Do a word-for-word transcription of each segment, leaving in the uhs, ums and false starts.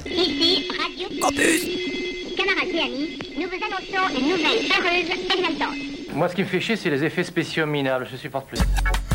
Ici, Radio Campus. Camarades et amis, nous vous annonçons une nouvelle heureuse exaltante. Moi, ce qui me fait chier, c'est les effets spéciaux minables. Je supporte plus.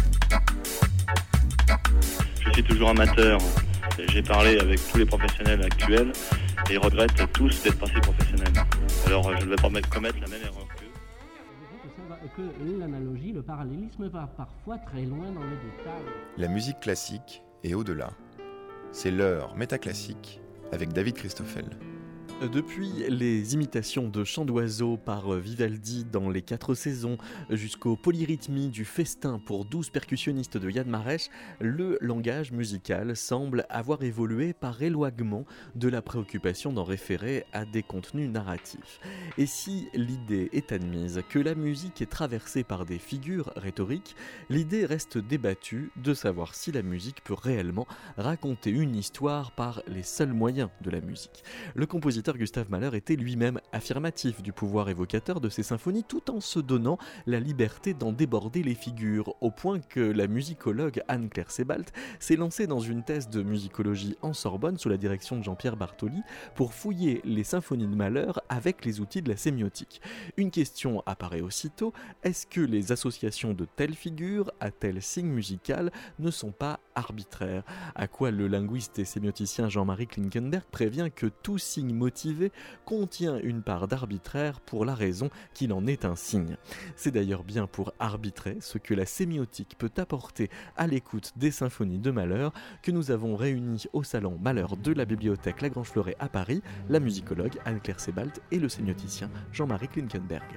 Je suis toujours amateur. J'ai parlé avec tous les professionnels actuels et ils regrettent tous d'être passés professionnels. Alors, je ne vais pas commettre la même erreur qu'eux. Que l'analogie, le parallélisme va parfois très loin dans le détail. La musique classique est au-delà. C'est l'heure métaclassique avec David Christoffel. Depuis les imitations de chants d'oiseaux par Vivaldi dans Les Quatre Saisons jusqu'aux polyrythmies du festin pour douze percussionnistes de Yann Marèche, le langage musical semble avoir évolué par éloignement de la préoccupation d'en référer à des contenus narratifs. Et si l'idée est admise que la musique est traversée par des figures rhétoriques, l'idée reste débattue de savoir si la musique peut réellement raconter une histoire par les seuls moyens de la musique. Le compositeur Gustav Mahler était lui-même affirmatif du pouvoir évocateur de ses symphonies tout en se donnant la liberté d'en déborder les figures, au point que la musicologue Anne-Claire Sebald s'est lancée dans une thèse de musicologie en Sorbonne sous la direction de Jean-Pierre Bartoli pour fouiller les symphonies de Mahler avec les outils de la sémiotique. Une question apparaît aussitôt, est-ce que les associations de telles figures à tel signe musical ne sont pas arbitraires ? À quoi le linguiste et sémioticien Jean-Marie Klinkenberg prévient que tout signe motivé contient une part d'arbitraire pour la raison qu'il en est un signe. C'est d'ailleurs bien pour arbitrer ce que la sémiotique peut apporter à l'écoute des symphonies de Mahler que nous avons réuni au salon Mahler de la bibliothèque Lagrange Fleuret à Paris, la musicologue Anne-Claire Sebald et le sémioticien Jean-Marie Klinkenberg.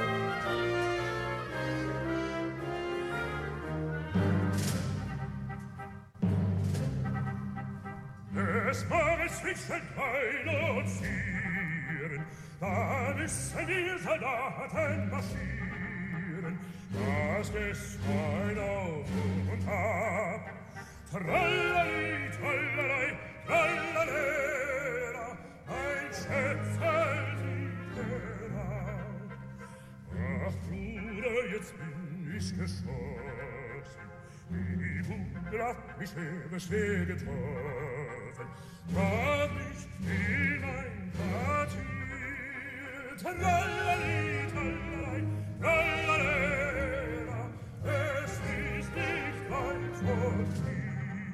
Es mag es zwischen Keil und Zieren, da müssen wir Soldaten marschieren. Das ist ein Auf und Ab. Trallali, trallalei, trallalera, ein Schätzel Südera. Ach, Bruder, jetzt bin ich geschossen, die Wunde hat mich schwer, schwer getroffen. Trag mich in ein Quartier, trallali, trallalei, trallalera, es ist nicht weit von hier.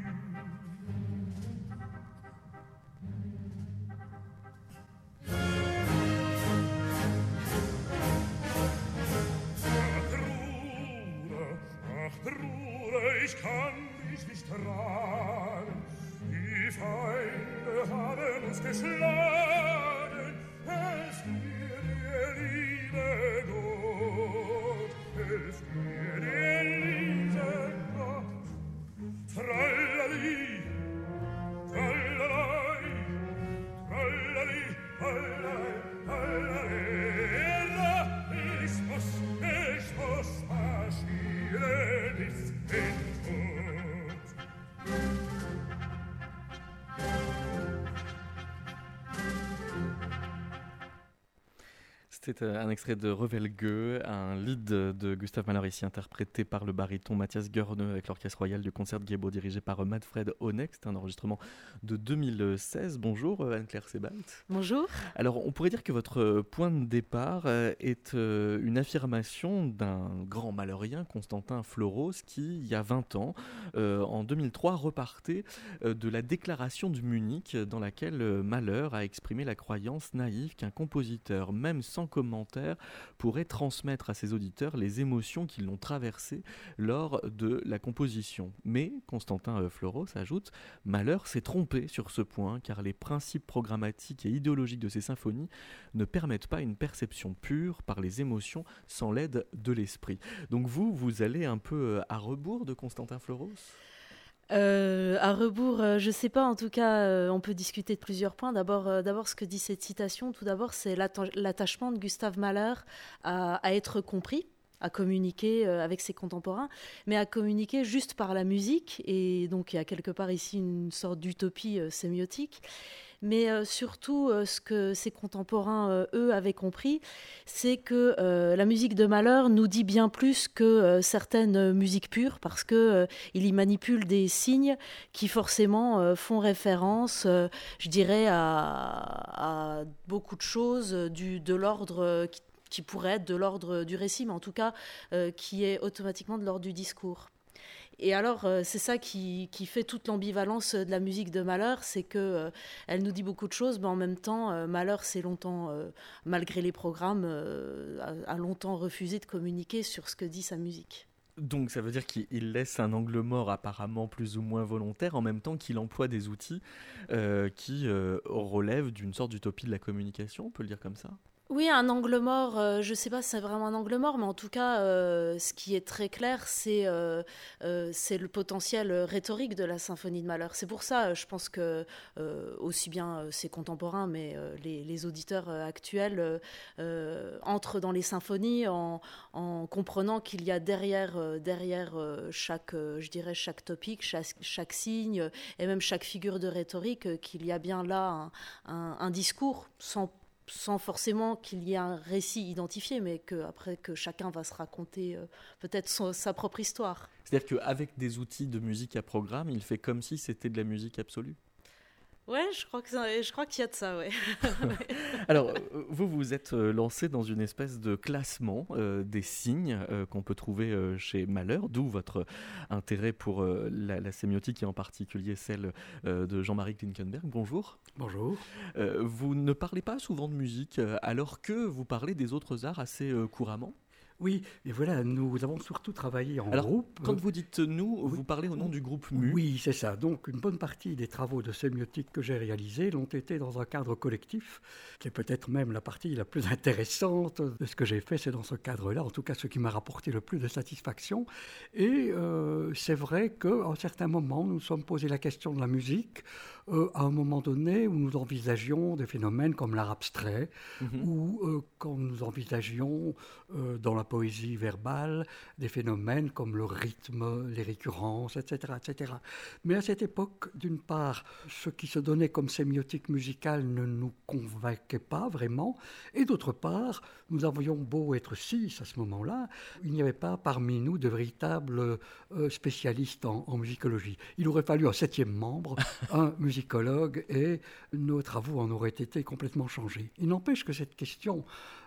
Ach, Bruder, ach, Bruder, ich kann dich nicht tragen. Die Feinde haben uns geschlagen, helft mir, der liebe Gott, helft mir, der liebe Gott. Trallali, trallalei, trallali, trallali, trallalera, ich muss, ich muss marschieren, ich bin tot. C'était un extrait de Revelge, un lead de Gustav Mahler ici interprété par le baryton Mathias Görne avec l'orchestre royal du Concertgebouw dirigé par Manfred Honeck. C'est un enregistrement de deux mille seize. Bonjour Anne-Claire Sebald. Bonjour. Alors on pourrait dire que votre point de départ est une affirmation d'un grand malheurien, Constantin Floros, qui il y a vingt ans, euh, en deux mille trois, repartait de la déclaration du Munich dans laquelle Mahler a exprimé la croyance naïve qu'un compositeur, même sans commentaire, pourrait transmettre à ses auditeurs les émotions qui l'ont traversé lors de la composition. Mais, Constantin Floros ajoute, Mahler s'est trompé sur ce point car les principes programmatiques et idéologiques de ses symphonies ne permettent pas une perception pure par les émotions sans l'aide de l'esprit. Donc vous, vous allez un peu à rebours de Constantin Floros ? Euh, à rebours, euh, je ne sais pas, en tout cas, euh, on peut discuter de plusieurs points. D'abord, euh, d'abord, ce que dit cette citation, tout d'abord, c'est l'atta- l'attachement de Gustav Mahler à, à être compris, à communiquer euh, avec ses contemporains, mais à communiquer juste par la musique. Et donc, il y a quelque part ici une sorte d'utopie euh, sémiotique. Mais euh, surtout, euh, ce que ses contemporains, euh, eux, avaient compris, c'est que euh, la musique de Mahler nous dit bien plus que euh, certaines musiques pures, parce qu'il euh, y manipule des signes qui forcément euh, font référence, euh, je dirais, à, à beaucoup de choses du, de l'ordre euh, qui, qui pourrait être de l'ordre du récit, mais en tout cas euh, qui est automatiquement de l'ordre du discours. Et alors, euh, c'est ça qui, qui fait toute l'ambivalence de la musique de Mahler, c'est qu'elle euh, nous dit beaucoup de choses, mais en même temps, euh, Mahler, c'est longtemps, euh, malgré les programmes, euh, a, a longtemps refusé de communiquer sur ce que dit sa musique. Donc ça veut dire qu'il laisse un angle mort apparemment plus ou moins volontaire, en même temps qu'il emploie des outils euh, qui euh, relèvent d'une sorte d'utopie de la communication, on peut le dire comme ça ? Oui, un angle mort, euh, je ne sais pas si c'est vraiment un angle mort, mais en tout cas, euh, ce qui est très clair, c'est, euh, euh, c'est le potentiel rhétorique de la symphonie de Mahler. C'est pour ça, je pense que euh, aussi bien euh, ses contemporains, mais euh, les, les auditeurs euh, actuels euh, euh, entrent dans les symphonies en, en comprenant qu'il y a derrière, euh, derrière euh, chaque, euh, je dirais, chaque topic, chaque, chaque signe, et même chaque figure de rhétorique, euh, qu'il y a bien là un, un, un discours sans sans forcément qu'il y ait un récit identifié, mais que, après que chacun va se raconter euh, peut-être son, sa propre histoire. C'est-à-dire qu'avec des outils de musique à programme, il fait comme si c'était de la musique absolue ? Ouais, je crois que ça, je crois qu'il y a de ça, ouais. Alors, vous vous êtes lancé dans une espèce de classement euh, des signes euh, qu'on peut trouver euh, chez Mahler, d'où votre intérêt pour euh, la, la sémiotique et en particulier celle euh, de Jean-Marie Klinkenberg. Bonjour. Bonjour. Euh, vous ne parlez pas souvent de musique, euh, alors que vous parlez des autres arts assez euh, couramment ? Oui, et voilà, nous avons surtout travaillé en Alors, groupe. Quand vous dites nous, oui. vous parlez au nom du groupe M U. Oui, c'est ça. Donc, une bonne partie des travaux de sémiotique que j'ai réalisés l'ont été dans un cadre collectif, qui est peut-être même la partie la plus intéressante de ce que j'ai fait, c'est dans ce cadre-là, en tout cas ce qui m'a rapporté le plus de satisfaction. Et euh, c'est vrai qu'à un certain moment, nous nous sommes posé la question de la musique, euh, à un moment donné où nous envisagions des phénomènes comme l'art abstrait, mm-hmm. ou euh, quand nous envisagions euh, dans la poésie verbale, des phénomènes comme le rythme, les récurrences, et cetera, et cetera. Mais à cette époque, d'une part, ce qui se donnait comme sémiotique musicale ne nous convainquait pas vraiment, et d'autre part, nous avions beau être six à ce moment-là, il n'y avait pas parmi nous de véritables euh, spécialistes en, en musicologie. Il aurait fallu un septième membre, un musicologue, et nos travaux en auraient été complètement changés. Il n'empêche que cette question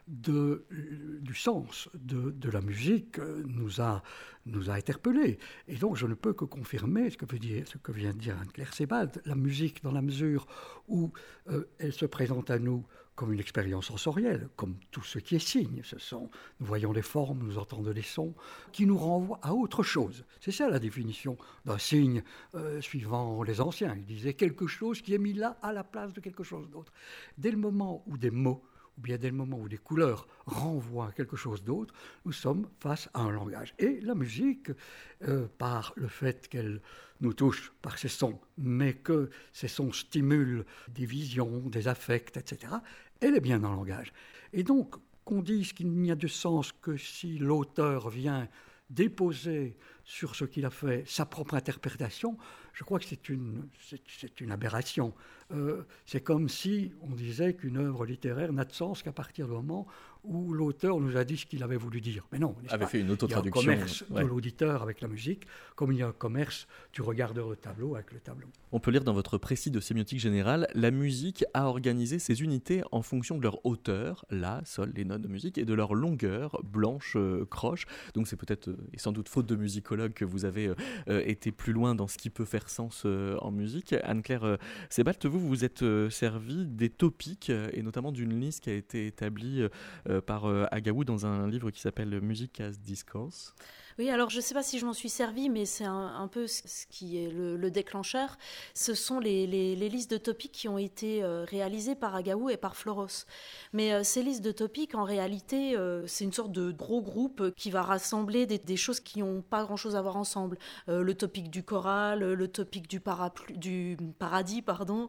de, du sens de, de la musique nous a, nous a interpellés. Et donc, je ne peux que confirmer ce que, veut dire, ce que vient de dire Anne-Claire Sebald. La musique, dans la mesure où euh, elle se présente à nous comme une expérience sensorielle, comme tout ce qui est signe. Ce sont, nous voyons les formes, nous entendons les sons, qui nous renvoient à autre chose. C'est ça la définition d'un signe, euh, suivant les anciens. Ils disaient quelque chose qui est mis là à la place de quelque chose d'autre. Dès le moment où des mots, ou bien dès le moment où des couleurs renvoient à quelque chose d'autre, nous sommes face à un langage. Et la musique, euh, par le fait qu'elle nous touche par ses sons, mais que ces sons stimulent des visions, des affects, et cetera, elle est bien un langage. Et donc, qu'on dise qu'il n'y a de sens que si l'auteur vient déposer sur ce qu'il a fait sa propre interprétation, je crois que c'est une, c'est, c'est une aberration. Euh, c'est comme si on disait qu'une œuvre littéraire n'a de sens qu'à partir du moment où l'auteur nous a dit ce qu'il avait voulu dire. Mais non, avait fait une autotraduction. Il y a un commerce ouais. de l'auditeur avec la musique, comme il y a un commerce du regardeur de tableau avec le tableau. On peut lire dans votre précis de sémiotique générale, la musique a organisé ses unités en fonction de leur hauteur, la, sol, les notes de musique, et de leur longueur, blanche, euh, croche. Donc c'est peut-être, euh, et sans doute faute de musicologue, que vous avez euh, été plus loin dans ce qui peut faire sens euh, en musique. Anne-Claire euh, Sebald, vous vous êtes euh, servi des topiques, euh, et notamment d'une liste qui a été établie euh, par euh, Agaou dans un livre qui s'appelle Music as Discourse. Oui, alors je ne sais pas si je m'en suis servi, mais c'est un, un peu ce qui est le, le déclencheur. Ce sont les, les, les listes de topiques qui ont été euh, réalisées par Agaou et par Floros. Mais euh, ces listes de topiques, en réalité, euh, c'est une sorte de gros groupe qui va rassembler des, des choses qui n'ont pas grand-chose à voir ensemble. Euh, le topic du choral, le topic du, paraplu, du paradis, pardon,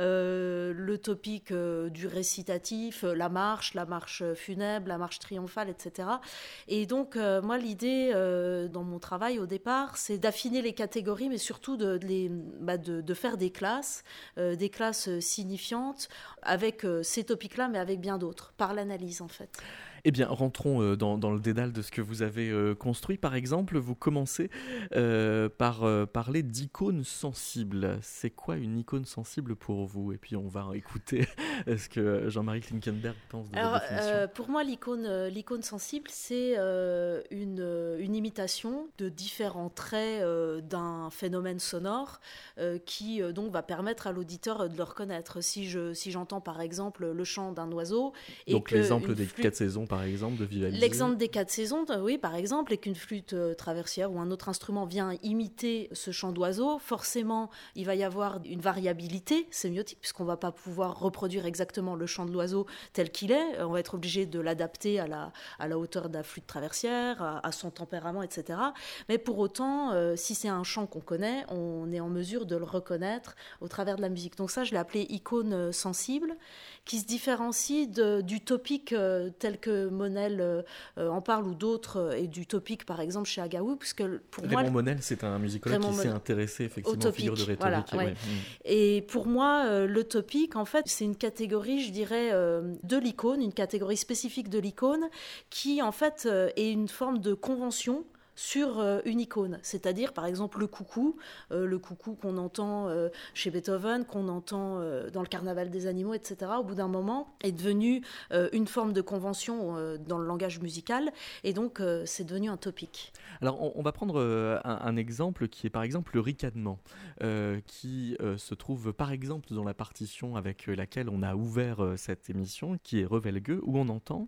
euh, le topic euh, du récitatif, la marche, la marche funèbre, la marche triomphale, et cetera. Et donc, euh, moi, l'idée... Euh, euh, dans mon travail au départ, c'est d'affiner les catégories, mais surtout de, de, les, bah de, de faire des classes, euh, des classes signifiantes, avec euh, ces topics-là, mais avec bien d'autres, par l'analyse en fait. Eh bien, rentrons euh, dans, dans le dédale de ce que vous avez euh, construit. Par exemple, vous commencez euh, par euh, parler d'icônes sensibles. C'est quoi une icône sensible pour vous ? Et puis, on va écouter ce que Jean-Marie Klinkenberg pense de Alors, la définition. Euh, pour moi, l'icône, euh, l'icône sensible, c'est euh, une, euh, une imitation de différents traits euh, d'un phénomène sonore euh, qui euh, donc va permettre à l'auditeur de le reconnaître. Si, je, si j'entends par exemple le chant d'un oiseau... Et donc, que l'exemple des flûte... quatre saisons, par exemple, de Vivaldi. L'exemple des quatre saisons, oui, par exemple, et qu'une flûte euh, traversière ou un autre instrument vient imiter ce chant d'oiseau, forcément, il va y avoir une variabilité sémiotique, puisqu'on ne va pas pouvoir reproduire exactement le chant de l'oiseau tel qu'il est. On va être obligé de l'adapter à la, à la hauteur de la flûte traversière, à, à son tempérament, et cetera. Mais pour autant, euh, si c'est un chant qu'on connaît, on est en mesure de le reconnaître au travers de la musique. Donc ça, je l'ai appelé icône sensible, qui se différencie de, du topic euh, tel que Monel euh, en parle ou d'autres, euh, et du topic par exemple chez Agaoui, puisque pour Raymond moi... Monel, c'est un musicologue Raymond qui s'est Monel, intéressé effectivement topic, aux figures de rhétorique. Voilà, et, ouais. ouais. Et pour moi, euh, le topic, en fait, c'est une catégorie, je dirais, euh, de l'icône, une catégorie spécifique de l'icône, qui en fait euh, est une forme de convention sur euh, une icône, c'est-à-dire par exemple le coucou, euh, le coucou qu'on entend euh, chez Beethoven, qu'on entend euh, dans le Carnaval des animaux, et cetera, au bout d'un moment, est devenu euh, une forme de convention euh, dans le langage musical, et donc euh, c'est devenu un topic. Alors on, on va prendre euh, un, un exemple qui est par exemple le ricanement, euh, qui euh, se trouve par exemple dans la partition avec laquelle on a ouvert euh, cette émission, qui est Revelgue, où on entend...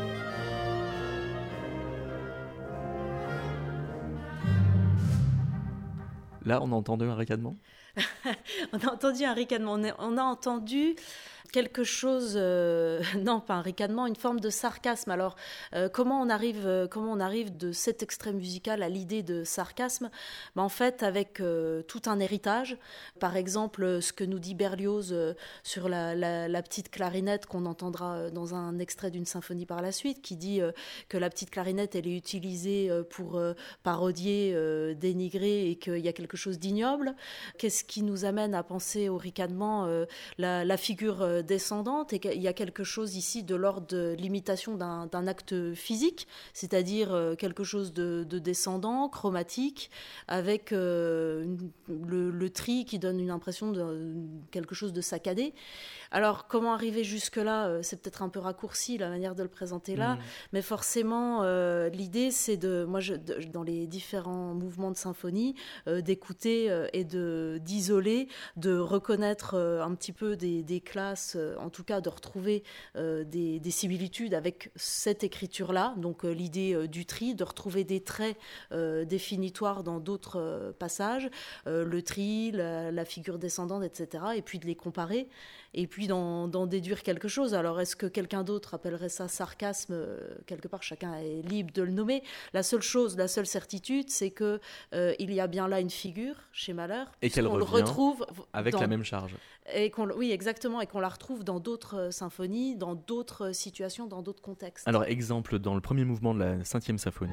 Là, on a entendu un ricanement ? On a entendu un ricanement. On a, on a entendu quelque chose, euh, non pas un ricanement, une forme de sarcasme. Alors euh, comment on arrive, euh, comment on arrive de cet extrait musical à l'idée de sarcasme ? Ben, en fait, avec euh, tout un héritage. Par exemple, ce que nous dit Berlioz euh, sur la, la, la petite clarinette qu'on entendra dans un extrait d'une symphonie par la suite, qui dit euh, que la petite clarinette, elle est utilisée euh, pour euh, parodier, euh, dénigrer, et qu'il y a quelque chose d'ignoble. Qu'est-ce qui nous amène à penser au ricanement, euh, la, la figure euh, descendante, et qu'il y a quelque chose ici de l'ordre de l'imitation d'un, d'un acte physique, c'est-à-dire euh, quelque chose de, de descendant, chromatique, avec euh, une, le, le tri qui donne une impression de quelque chose de saccadé. Alors, comment arriver jusque-là ? euh, C'est peut-être un peu raccourci la manière de le présenter là, mmh. mais forcément, euh, l'idée, c'est de, moi, je, de, dans les différents mouvements de symphonie, euh, d'écouter euh, et de, d'isoler, de reconnaître euh, un petit peu des, des classes, euh, en tout cas de retrouver euh, des, des similitudes avec cette écriture-là, donc euh, l'idée euh, du tri, de retrouver des traits euh, définitoires dans d'autres euh, passages, euh, le tri, la, la figure descendante, et cetera, et puis de les comparer, et puis d'en, d'en déduire quelque chose. Alors, est-ce que quelqu'un d'autre appellerait ça sarcasme ? Quelque part, chacun est libre de le nommer. La seule chose, la seule certitude, c'est que euh, il y a bien là une figure chez Mahler, et qu'elle qu'on revient le retrouve avec dans... la même charge. Et qu'on, oui, exactement, et qu'on la retrouve dans d'autres symphonies, dans d'autres situations, dans d'autres contextes. Alors, exemple, dans le premier mouvement de la cinquième symphonie.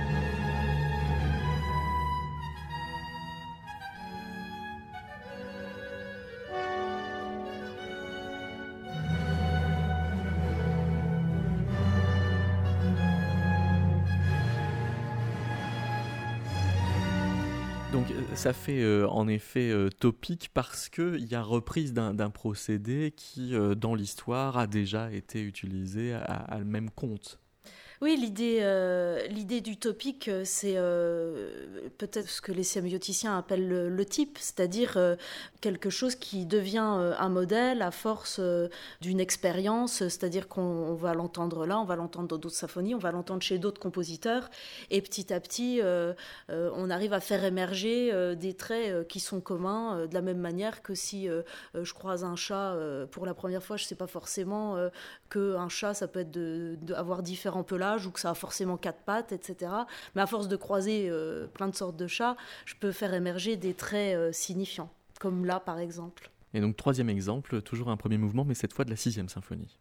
Donc ça fait euh, en effet euh, topique parce qu'il y a reprise d'un, d'un procédé qui, euh, dans l'histoire, a déjà été utilisé à, à le même compte. Oui, l'idée, euh, l'idée du topic, c'est euh, peut-être ce que les sémioticiens appellent le, le type, c'est-à-dire euh, quelque chose qui devient euh, un modèle à force euh, d'une expérience, c'est-à-dire qu'on on va l'entendre là, on va l'entendre dans d'autres symphonies, on va l'entendre chez d'autres compositeurs, et petit à petit, euh, euh, on arrive à faire émerger euh, des traits euh, qui sont communs, euh, de la même manière que si euh, je croise un chat euh, pour la première fois, je ne sais pas forcément euh, qu'un chat, ça peut être de, de avoir différents pelages, ou que ça a forcément quatre pattes, et cetera. Mais à force de croiser euh, plein de sortes de chats, je peux faire émerger des traits euh, signifiants, comme là par exemple. Et donc troisième exemple, toujours un premier mouvement, mais cette fois de la sixième symphonie.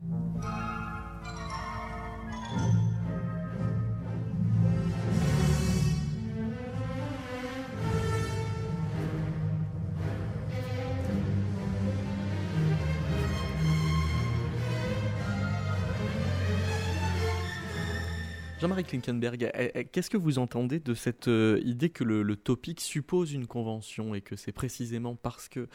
Jean-Marie Klinkenberg, qu'est-ce que vous entendez de cette euh, idée que le, le topic suppose une convention et que c'est précisément parce qu'il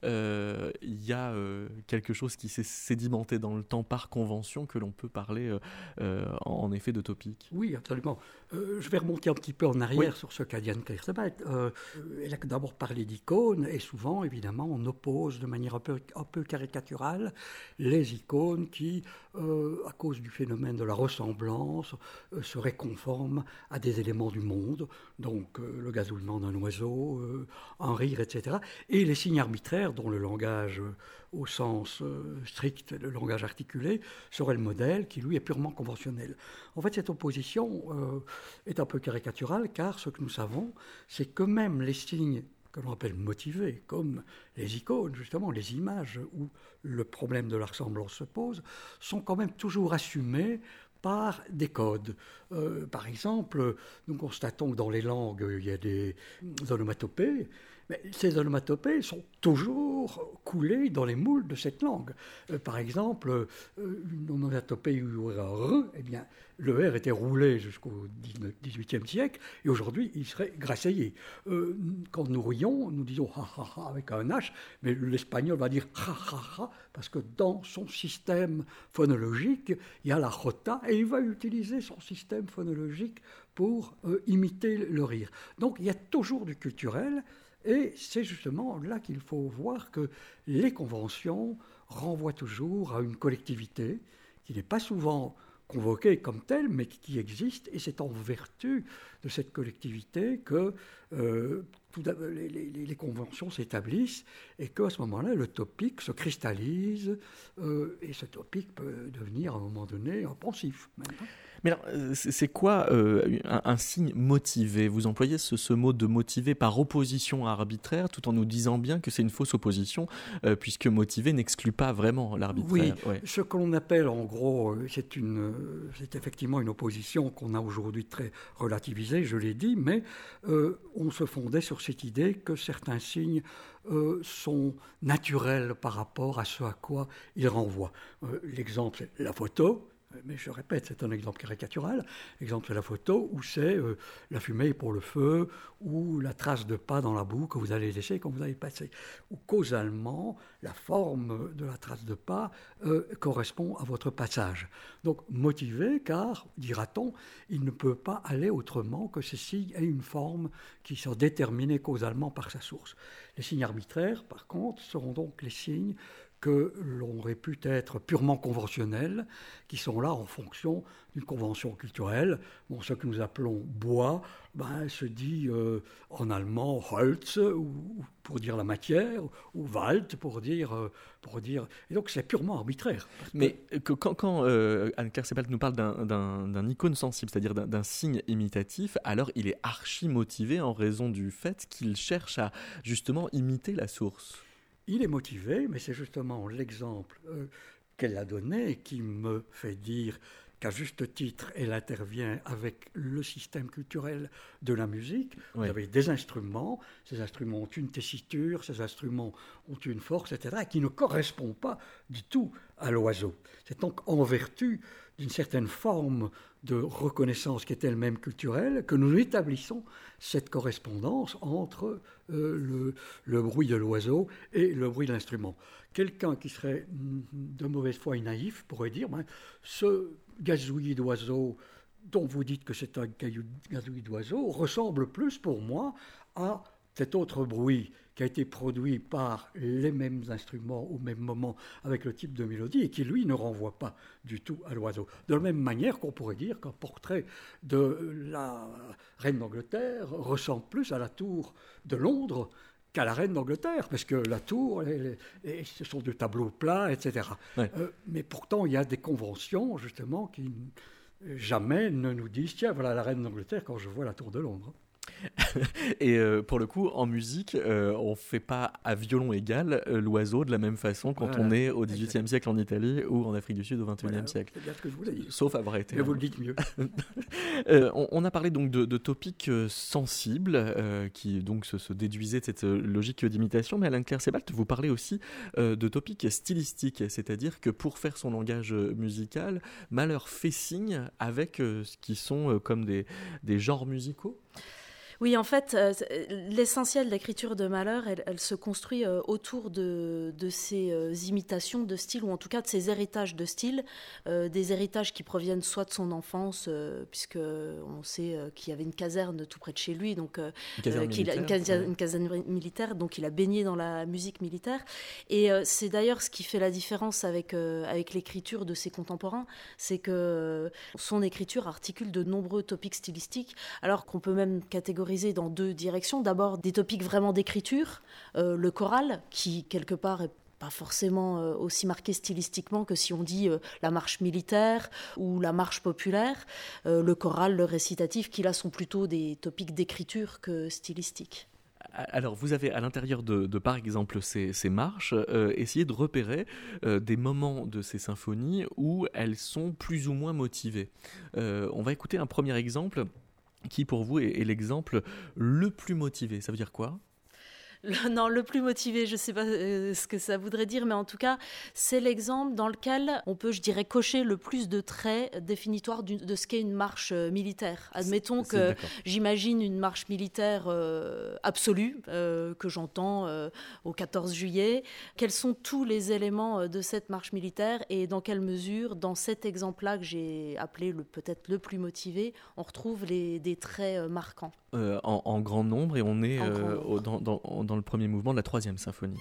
euh, y a euh, quelque chose qui s'est sédimenté dans le temps par convention que l'on peut parler euh, euh, en, en effet de topic? Oui, absolument. Euh, je vais remonter un petit peu en arrière oui. sur ce qu'a dit Anne Kersebet. Euh, elle a d'abord parlé d'icônes et souvent, évidemment, on oppose de manière un peu, un peu caricaturale les icônes qui, euh, à cause du phénomène de la ressemblance, euh, seraient conformes à des éléments du monde, donc euh, le gazouillement d'un oiseau, euh, un rire, et cetera. Et les signes arbitraires, dont le langage euh, au sens euh, strict, le langage articulé, serait le modèle qui, lui, est purement conventionnel. En fait, cette opposition euh, est un peu caricaturale, car ce que nous savons, c'est que même les signes que l'on appelle motivés, comme les icônes, justement, les images où le problème de la ressemblance se pose, sont quand même toujours assumés par des codes. Euh, par exemple, nous constatons que dans les langues, il y a des onomatopées, mais ces onomatopées sont toujours coulées dans les moules de cette langue. Euh, par exemple, euh, une onomatopée où il y aurait un R, eh bien, le R était roulé jusqu'au dix-huitième siècle, et aujourd'hui, il serait grasseyé. Euh, quand nous rions, nous disons ha ha ha avec un H, mais l'espagnol va dire ha ha ha, parce que dans son système phonologique, il y a la jota, et il va utiliser son système phonologique pour euh, imiter le rire. Donc, il y a toujours du culturel, et c'est justement là qu'il faut voir que les conventions renvoient toujours à une collectivité qui n'est pas souvent convoquée comme telle, mais qui existe, et c'est en vertu de cette collectivité que euh, tout, les, les, les conventions s'établissent, et qu'à ce moment-là, le topic se cristallise, euh, et ce topic peut devenir à un moment donné un pensif. Maintenant. Mais alors, c'est quoi euh, un, un signe motivé? Vous employez ce, ce mot de motivé par opposition à arbitraire, tout en nous disant bien que c'est une fausse opposition, euh, puisque motivé n'exclut pas vraiment l'arbitraire. Oui, ouais. Ce que l'on appelle en gros, c'est, une, c'est effectivement une opposition qu'on a aujourd'hui très relativisée, je l'ai dit, mais euh, on se fondait sur cette idée que certains signes euh, sont naturels par rapport à ce à quoi ils renvoient. Euh, l'exemple, c'est la photo. Mais je répète, c'est un exemple caricatural. L'exemple, c'est la photo où c'est euh, la fumée pour le feu, ou la trace de pas dans la boue que vous allez laisser quand vous allez passer. Ou causalement, la forme de la trace de pas euh, correspond à votre passage. Donc motivé, car, dira-t-on, il ne peut pas aller autrement que ces signes aient une forme qui sont déterminés causalement par sa source. Les signes arbitraires, par contre, seront donc les signes que l'on répute être purement conventionnels, qui sont là en fonction d'une convention culturelle. Bon, ce que nous appelons bois, ben, se dit euh, en allemand Holz, ou, pour dire la matière, ou Wald pour dire, euh, pour dire... Et donc c'est purement arbitraire. Mais que, quand, quand euh, Anne Kersebet nous parle d'un, d'un, d'un icône sensible, c'est-à-dire d'un, d'un signe imitatif, alors il est archi motivé en raison du fait qu'il cherche à justement imiter la source. Il est motivé, mais c'est justement l'exemple euh, qu'elle a donné qui me fait dire qu'à juste titre, elle intervient avec le système culturel de la musique. Oui. Vous avez des instruments, ces instruments ont une tessiture, ces instruments ont une force, et cetera, qui ne correspond pas du tout à l'oiseau. C'est donc en vertu d'une certaine forme de reconnaissance qui est elle-même culturelle que nous établissons cette correspondance entre euh, le, le bruit de l'oiseau et le bruit de l'instrument. Quelqu'un qui serait de mauvaise foi et naïf pourrait dire ben, ce gazouillis d'oiseau dont vous dites que c'est un gazouillis d'oiseau ressemble plus pour moi à cet autre bruit qui a été produit par les mêmes instruments au même moment avec le type de mélodie et qui, lui, ne renvoie pas du tout à l'oiseau. De la même manière qu'on pourrait dire qu'un portrait de la reine d'Angleterre ressemble plus à la tour de Londres qu'à la reine d'Angleterre, parce que la tour, les, les, ce sont des tableaux plats, et cetera. Ouais. Euh, mais pourtant, il y a des conventions, justement, qui jamais ne nous disent « Tiens, voilà la reine d'Angleterre quand je vois la tour de Londres ». Et euh, pour le coup, en musique, euh, on ne fait pas à violon égal euh, l'oiseau de la même façon quand voilà. on est au dix-huitième siècle en Italie ou en Afrique du Sud au vingt et unième Voilà, siècle. c'est bien ce que je voulais dire. Sauf avoir été... Mais vous le dites mieux. euh, on, on a parlé donc de, de topics euh, sensibles euh, qui donc se, se déduisaient de cette euh, logique d'imitation, mais Alain Claire-Sebald, vous parlez aussi euh, de topics stylistiques, c'est-à-dire que pour faire son langage musical, Mahler fait signe avec euh, ce qui sont euh, comme des, des genres musicaux. Oui, en fait, euh, l'essentiel de l'écriture de Mahler, elle, elle se construit euh, autour de, de ces euh, imitations de style, ou en tout cas de ces héritages de style, euh, des héritages qui proviennent soit de son enfance, euh, puisque on sait euh, qu'il y avait une caserne tout près de chez lui, donc euh, une caserne, euh, qu'il a, militaire, une, casa- ouais. une caserne militaire, donc il a baigné dans la musique militaire. Et euh, c'est d'ailleurs ce qui fait la différence avec, euh, avec l'écriture de ses contemporains, c'est que euh, son écriture articule de nombreux topics stylistiques, alors qu'on peut même catégoriser dans deux directions. D'abord, des topics vraiment d'écriture, euh, le choral, qui quelque part est pas forcément euh, aussi marqué stylistiquement que si on dit euh, la marche militaire ou la marche populaire. Euh, le choral, le récitatif, qui là sont plutôt des topics d'écriture que stylistiques. Alors, vous avez à l'intérieur de, de par exemple, ces, ces marches, euh, essayé de repérer euh, des moments de ces symphonies où elles sont plus ou moins motivées. Euh, on va écouter un premier exemple qui, pour vous, est, est l'exemple le plus motivé. Ça veut dire quoi ? Le, non, le plus motivé, je ne sais pas euh, ce que ça voudrait dire, mais en tout cas, c'est l'exemple dans lequel on peut, je dirais, cocher le plus de traits définitoires du, de ce qu'est une marche euh, militaire. Admettons c'est, que c'est j'imagine une marche militaire euh, absolue, euh, que j'entends euh, au quatorze juillet. Quels sont tous les éléments de cette marche militaire et dans quelle mesure, dans cet exemple-là que j'ai appelé le, peut-être le plus motivé, on retrouve les, des traits euh, marquants euh, en, en grand nombre, et on est euh, au, dans, dans, dans le premier mouvement de la troisième symphonie.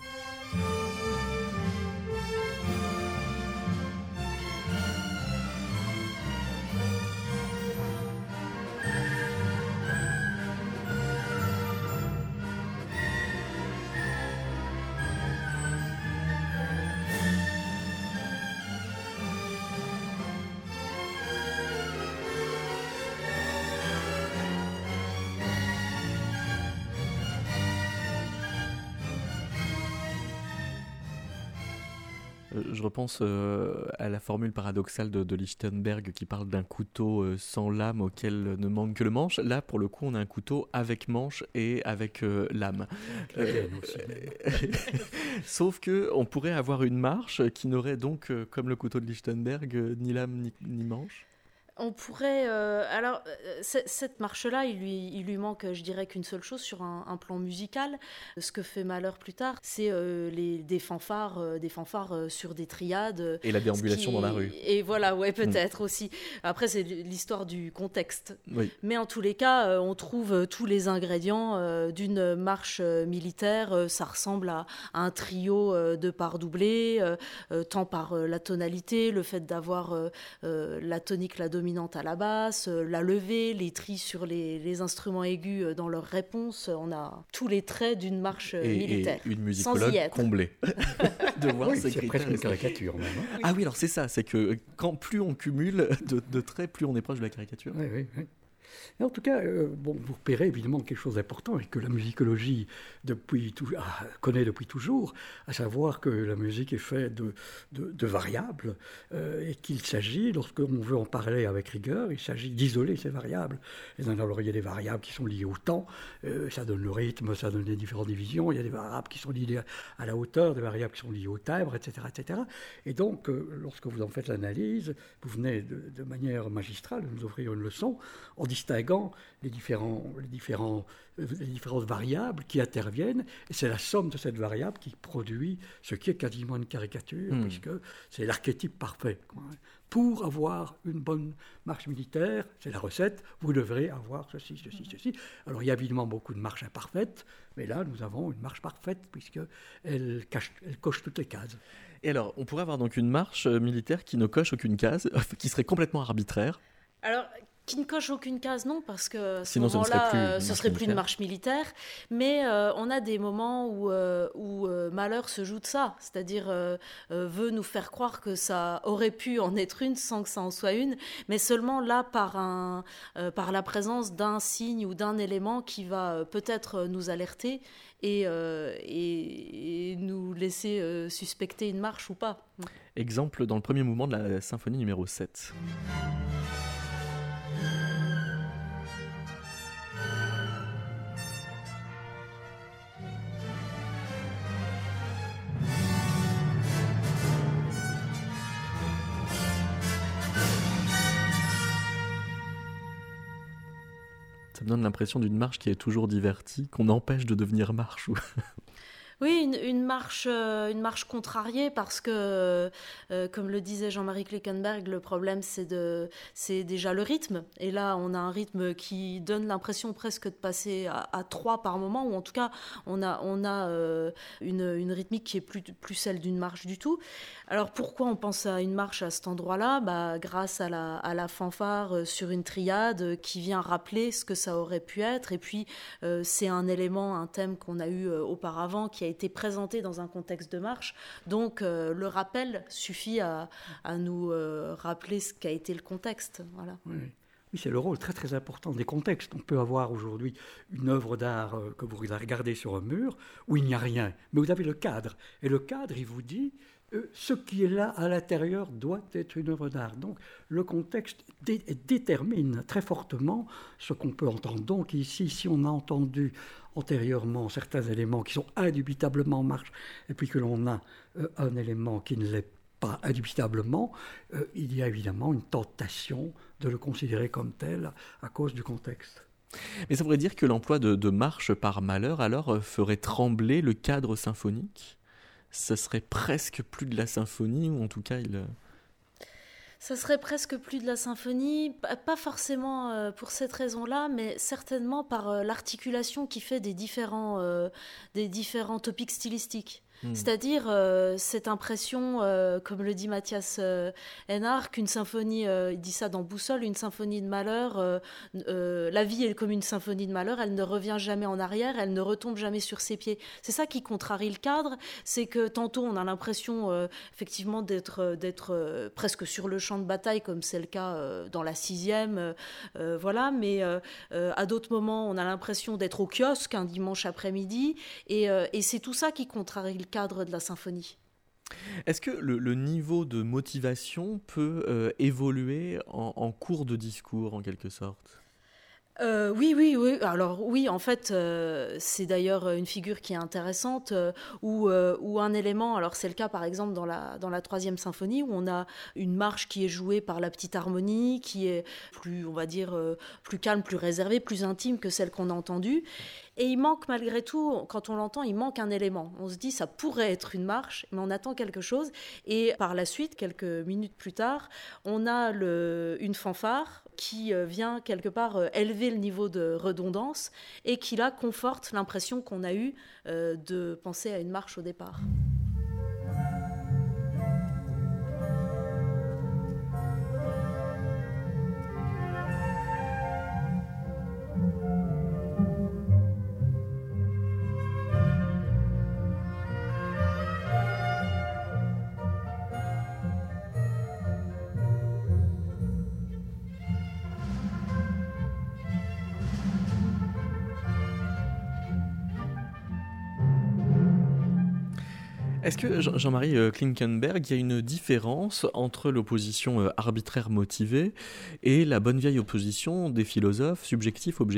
Je repense euh, à la formule paradoxale de, de Lichtenberg qui parle d'un couteau euh, sans lame auquel ne manque que le manche. Là, pour le coup, on a un couteau avec manche et avec euh, lame. Euh, Sauf qu'on pourrait avoir une marche qui n'aurait donc, euh, comme le couteau de Lichtenberg, euh, ni lame ni, ni manche. On pourrait... Euh, alors, c- cette marche-là, il lui, il lui manque, je dirais, qu'une seule chose sur un, un plan musical. Ce que fait Mahler plus tard, c'est euh, les, des fanfares, euh, des fanfares euh, sur des triades. Et la déambulation qui... dans la rue. Et voilà, ouais, peut-être mmh. aussi. Après, c'est l'histoire du contexte. Oui. Mais en tous les cas, euh, on trouve euh, tous les ingrédients euh, d'une marche euh, militaire. Euh, ça ressemble à, à un trio euh, de parts doublées, euh, euh, tant par euh, la tonalité, le fait d'avoir euh, euh, la tonique, la dominante à la basse, euh, la levée, les tris sur les, les instruments aigus euh, dans leurs réponses. On a tous les traits d'une marche euh, et, militaire. Et une musicologue comblée de voir oui, ces c'est critères. presque une caricature même. Hein. Ah oui, alors c'est ça, c'est que quand plus on cumule de, de traits, plus on est proche de la caricature. Oui, oui, oui. Et en tout cas, euh, bon, vous repérez évidemment quelque chose d'important et que la musicologie depuis tout, ah, connaît depuis toujours, à savoir que la musique est faite de, de, de variables euh, et qu'il s'agit, lorsqu'on veut en parler avec rigueur, il s'agit d'isoler ces variables. Et alors, il y a des variables qui sont liées au temps, euh, ça donne le rythme, ça donne les différentes divisions, il y a des variables qui sont liées à la hauteur, des variables qui sont liées au timbre, et cetera et cetera. Et donc, euh, lorsque vous en faites l'analyse, vous venez de, de manière magistrale de nous offrir une leçon en distinguant les, différents, les, différents, les différentes variables qui interviennent, et c'est la somme de cette variable qui produit ce qui est quasiment une caricature, mmh. puisque c'est l'archétype parfait. Pour avoir une bonne marche militaire, c'est la recette, vous devrez avoir ceci, ceci, ceci. Alors il y a évidemment beaucoup de marches imparfaites, mais là nous avons une marche parfaite, puisqu'elle elle coche toutes les cases. Et alors, on pourrait avoir donc une marche militaire qui ne coche aucune case, qui serait complètement arbitraire. Alors, qui ne coche aucune case, non, parce que à ce Sinon, ce ne serait moment-là, plus une euh, marche ce serait plus une militaire. marche militaire. Mais euh, on a des moments où, euh, où euh, Mahler se joue de ça, c'est-à-dire euh, euh, veut nous faire croire que ça aurait pu en être une sans que ça en soit une, mais seulement là par, un, euh, par la présence d'un signe ou d'un élément qui va euh, peut-être nous alerter et, euh, et, et nous laisser euh, suspecter une marche ou pas. Exemple dans le premier mouvement de la symphonie numéro sept. Ça me donne l'impression d'une marche qui est toujours divertie, qu'on empêche de devenir marche. Ou... Oui, une, une, marche, euh, une marche contrariée parce que, euh, comme le disait Jean-Marie Kleckenberg, le problème c'est, de, c'est déjà le rythme. Et là, on a un rythme qui donne l'impression presque de passer à, à trois par moment, ou en tout cas, on a, on a euh, une, une rythmique qui est plus, plus celle d'une marche du tout. Alors pourquoi on pense à une marche à cet endroit-là ? Bah, grâce à la, à la fanfare sur une triade qui vient rappeler ce que ça aurait pu être. Et puis, euh, c'est un élément, un thème qu'on a eu euh, auparavant qui a été présenté dans un contexte de marche. Donc, euh, le rappel suffit à, à nous euh, rappeler ce qu'a été le contexte. Voilà. Oui. Oui, c'est le rôle très très important des contextes. On peut avoir aujourd'hui une œuvre d'art euh, que vous regardez sur un mur où il n'y a rien, mais vous avez le cadre. Et le cadre, il vous dit... Euh, ce qui est là à l'intérieur doit être une œuvre d'art. Donc le contexte dé- détermine très fortement ce qu'on peut entendre. Donc ici, si on a entendu antérieurement certains éléments qui sont indubitablement en marche, et puis que l'on a euh, un élément qui ne l'est pas indubitablement, euh, il y a évidemment une tentation de le considérer comme tel à cause du contexte. Mais ça voudrait dire que l'emploi de, de marche par Mahler alors euh, ferait trembler le cadre symphonique ? Ça serait presque plus de la symphonie, ou en tout cas, il... Ça serait presque plus de la symphonie, pas forcément euh, pour cette raison-là, mais certainement par euh, l'articulation qui fait des différents, euh, des différents topics stylistiques. Mmh. C'est-à-dire euh, cette impression, euh, comme le dit Mathias euh, Hénard, qu'une symphonie, euh, il dit ça dans Boussole, une symphonie de Mahler, euh, euh, la vie est comme une symphonie de Mahler, elle ne revient jamais en arrière, elle ne retombe jamais sur ses pieds. C'est ça qui contrarie le cadre, c'est que tantôt on a l'impression euh, effectivement d'être, d'être euh, presque sur le champ de bataille, comme c'est le cas euh, dans la sixième, euh, euh, voilà, mais euh, euh, à d'autres moments on a l'impression d'être au kiosque un dimanche après-midi, et, euh, et c'est tout ça qui contrarie le cadre de la symphonie. Est-ce que le, le niveau de motivation peut euh, évoluer en, en cours de discours, en quelque sorte ? Euh, oui, oui, oui. Alors oui, en fait, euh, c'est d'ailleurs une figure qui est intéressante, euh, où, euh, où un élément, alors c'est le cas par exemple dans la, dans la troisième symphonie, où on a une marche qui est jouée par la petite harmonie, qui est plus, on va dire, euh, plus calme, plus réservée, plus intime que celle qu'on a entendue. Et il manque malgré tout, quand on l'entend, il manque un élément. On se dit, ça pourrait être une marche, mais on attend quelque chose. Et par la suite, quelques minutes plus tard, on a le, une fanfare qui vient quelque part élever le niveau de redondance et qui là conforte l'impression qu'on a eue euh, de penser à une marche au départ. Est-ce que, Jean-Marie Kleckenberg, il y a une différence entre l'opposition arbitraire motivée et la bonne vieille opposition des philosophes subjectif-objectif ?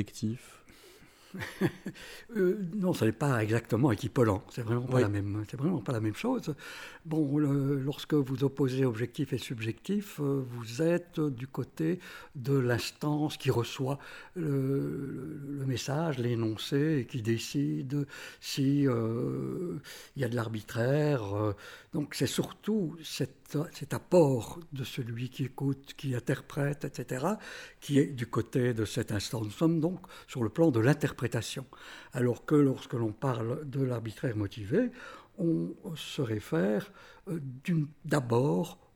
euh, non, ça n'est pas exactement équivalent. C'est vraiment pas oui. la même. C'est vraiment pas la même chose. Bon, le, lorsque vous opposez objectif et subjectif, euh, vous êtes du côté de l'instance qui reçoit le, le, le message, l'énoncé, et qui décide si euh, il y a de l'arbitraire. Euh, donc, c'est surtout cette, cet apport de celui qui écoute, qui interprète, et cetera, qui est du côté de cette instance. Nous sommes donc sur le plan de l'interprétation. Alors que lorsque l'on parle de l'arbitraire motivé, on se réfère euh, d'une, d'abord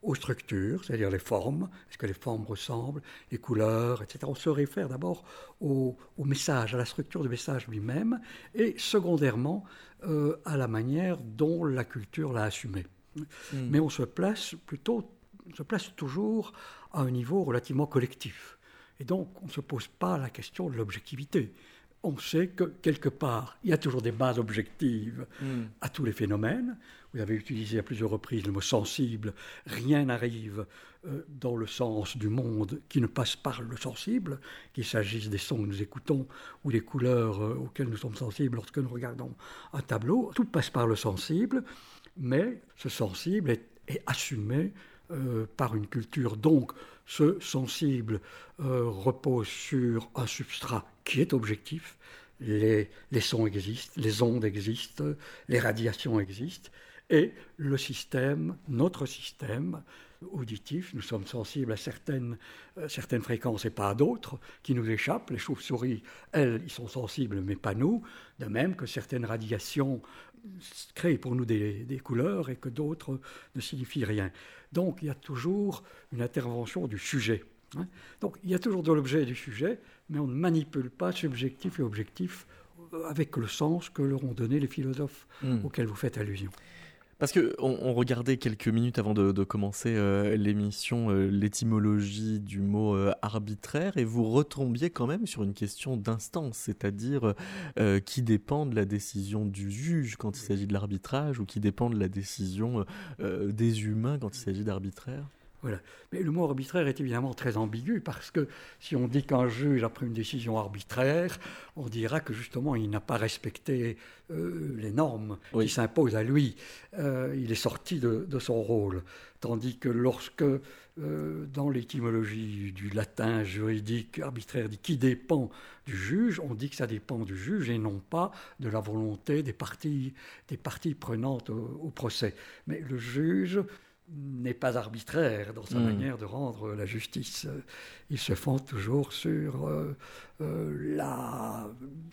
aux structures, c'est-à-dire les formes, est-ce que les formes ressemblent, les couleurs, et cetera. On se réfère d'abord au, au message, à la structure du message lui-même, et secondairement euh, à la manière dont la culture l'a assumé. Mmh. Mais on se place plutôt, on se place toujours à un niveau relativement collectif. Et donc, on ne se pose pas la question de l'objectivité. On sait que, quelque part, il y a toujours des bases objectives mmh. à tous les phénomènes. Vous avez utilisé à plusieurs reprises le mot sensible. Rien n'arrive euh, dans le sens du monde qui ne passe par le sensible, qu'il s'agisse des sons que nous écoutons ou des couleurs euh, auxquelles nous sommes sensibles lorsque nous regardons un tableau. Tout passe par le sensible, mais ce sensible est, est assumé euh, par une culture. Donc, ce sensible euh, repose sur un substrat qui est objectif. Les, les sons existent, les ondes existent, les radiations existent. Et le système, notre système auditif, nous sommes sensibles à certaines, euh, certaines fréquences et pas à d'autres, qui nous échappent. Les chauves-souris, elles, ils sont sensibles, mais pas nous. De même que certaines radiations créent pour nous des, des couleurs et que d'autres ne signifient rien. Donc, il y a toujours une intervention du sujet. Hein. Donc, il y a toujours de l'objet et du sujet, mais on ne manipule pas subjectif et objectif avec le sens que leur ont donné les philosophes mmh. auxquels vous faites allusion. Parce qu'on on regardait quelques minutes avant de, de commencer euh, l'émission euh, l'étymologie du mot euh, arbitraire, et vous retombiez quand même sur une question d'instance, c'est-à-dire euh, qui dépend de la décision du juge quand il s'agit de l'arbitrage, ou qui dépend de la décision euh, des humains quand il s'agit d'arbitraire. Voilà. Mais le mot arbitraire est évidemment très ambigu, parce que si on dit qu'un juge a pris une décision arbitraire, on dira que justement il n'a pas respecté euh, les normes oui. qui s'imposent à lui. Euh, il est sorti de, de son rôle. Tandis que lorsque, euh, dans l'étymologie du latin juridique, arbitraire dit qui dépend du juge, on dit que ça dépend du juge et non pas de la volonté des parties, des parties prenantes au, au procès. Mais le juge n'est pas arbitraire dans sa mmh. manière de rendre la justice. Il se fonde toujours sur euh, euh, la,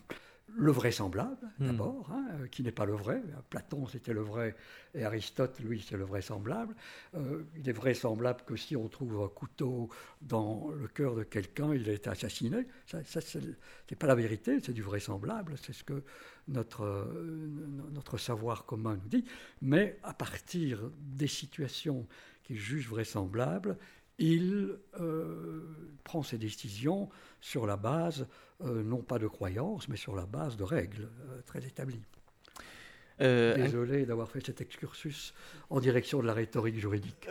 le vraisemblable, mmh. d'abord, hein, qui n'est pas le vrai. Platon, c'était le vrai, et Aristote, lui, c'est le vraisemblable. Euh, il est vraisemblable que si on trouve un couteau dans le cœur de quelqu'un, il a été assassiné. Ça, ça c'est, c'est pas la vérité, c'est du vraisemblable, c'est ce que Notre, euh, notre savoir commun nous dit, mais à partir des situations qu'il juge vraisemblables, il euh, prend ses décisions sur la base, euh, non pas de croyances, mais sur la base de règles euh, très établies. Euh, Désolé un... d'avoir fait cet excursus en direction de la rhétorique juridique.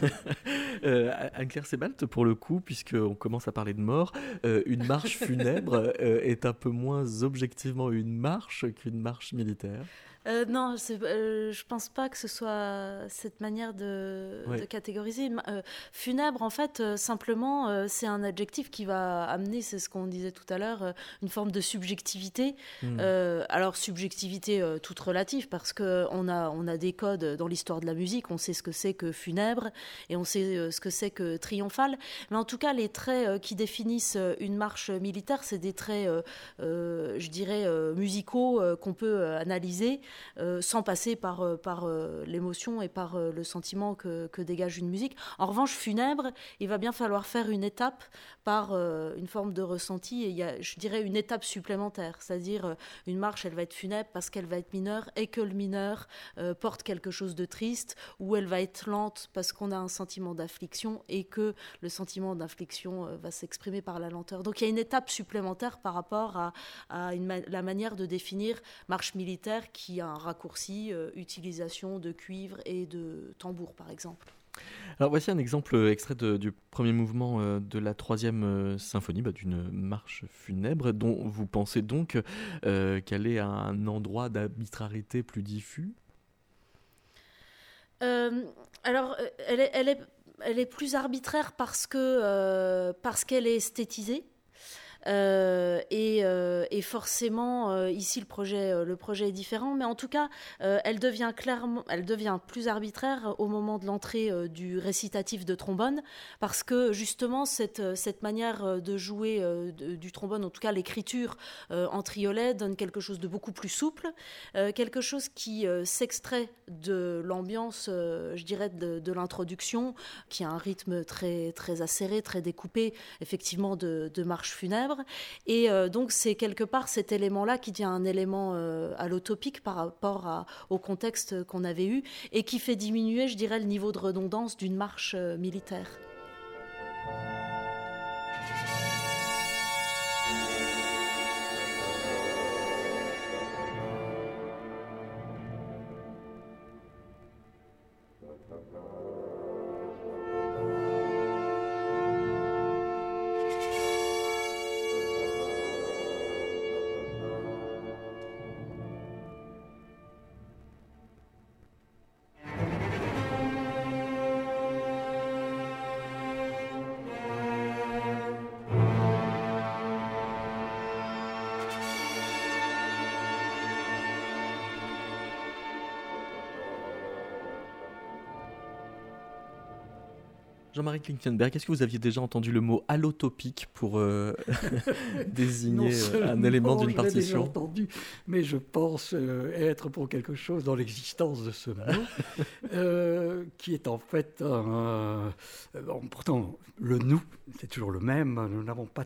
euh, Anne-Claire Sebald, pour le coup, puisqu'on commence à parler de mort, euh, une marche funèbre euh, est un peu moins objectivement une marche qu'une marche militaire. Euh, non, c'est, euh, je pense pas que ce soit cette manière de, ouais. de catégoriser. Euh, funèbre, en fait, euh, simplement, euh, c'est un adjectif qui va amener, c'est ce qu'on disait tout à l'heure, euh, une forme de subjectivité. Mmh. Euh, alors, subjectivité euh, toute relative, parce qu'on a, on a des codes dans l'histoire de la musique, on sait ce que c'est que funèbre, et on sait euh, ce que c'est que triomphal. Mais en tout cas, les traits euh, qui définissent une marche militaire, c'est des traits, euh, euh, je dirais, euh, musicaux euh, qu'on peut euh, analyser, Euh, sans passer par, euh, par euh, l'émotion et par euh, le sentiment que, que dégage une musique. En revanche, funèbre, il va bien falloir faire une étape par euh, une forme de ressenti, et il y a, je dirais, une étape supplémentaire, c'est-à-dire euh, une marche, elle va être funèbre parce qu'elle va être mineure et que le mineur euh, porte quelque chose de triste, ou elle va être lente parce qu'on a un sentiment d'affliction et que le sentiment d'affliction euh, va s'exprimer par la lenteur. Donc il y a une étape supplémentaire par rapport à, à une ma- la manière de définir marche militaire qui a un raccourci, euh, utilisation de cuivre et de tambour, par exemple. Alors voici un exemple extrait de, du premier mouvement euh, de la troisième euh, symphonie, bah, d'une marche funèbre, dont vous pensez donc euh, qu'elle est à un endroit d'arbitrarité plus diffus ? euh, Alors, elle est, elle, est, elle est plus arbitraire parce, que, euh, parce qu'elle est esthétisée. Euh, et, euh, et forcément, euh, ici, le projet, euh, le projet est différent. Mais en tout cas, euh, elle devient clairement, elle devient plus arbitraire au moment de l'entrée euh, du récitatif de trombone, parce que justement, cette, cette manière de jouer euh, de, du trombone, en tout cas l'écriture euh, en triolet, donne quelque chose de beaucoup plus souple, euh, quelque chose qui euh, s'extrait de l'ambiance, euh, je dirais, de, de l'introduction, qui a un rythme très, très acéré, très découpé, effectivement, de, de marche funèbre. Et euh, donc, c'est quelque part cet élément-là qui devient un élément euh, allotopique par rapport à, au contexte qu'on avait eu et qui fait diminuer, je dirais, le niveau de redondance d'une marche euh, militaire. Jean-Marie Klinkenberg, est-ce que vous aviez déjà entendu le mot allotopique pour euh, désigner non un élément d'une partition ? Je l'ai déjà entendu, mais je pense euh, être pour quelque chose dans l'existence de ce mot, euh, qui est en fait un... Euh, bon, pourtant, le nous, c'est toujours le même, nous n'avons pas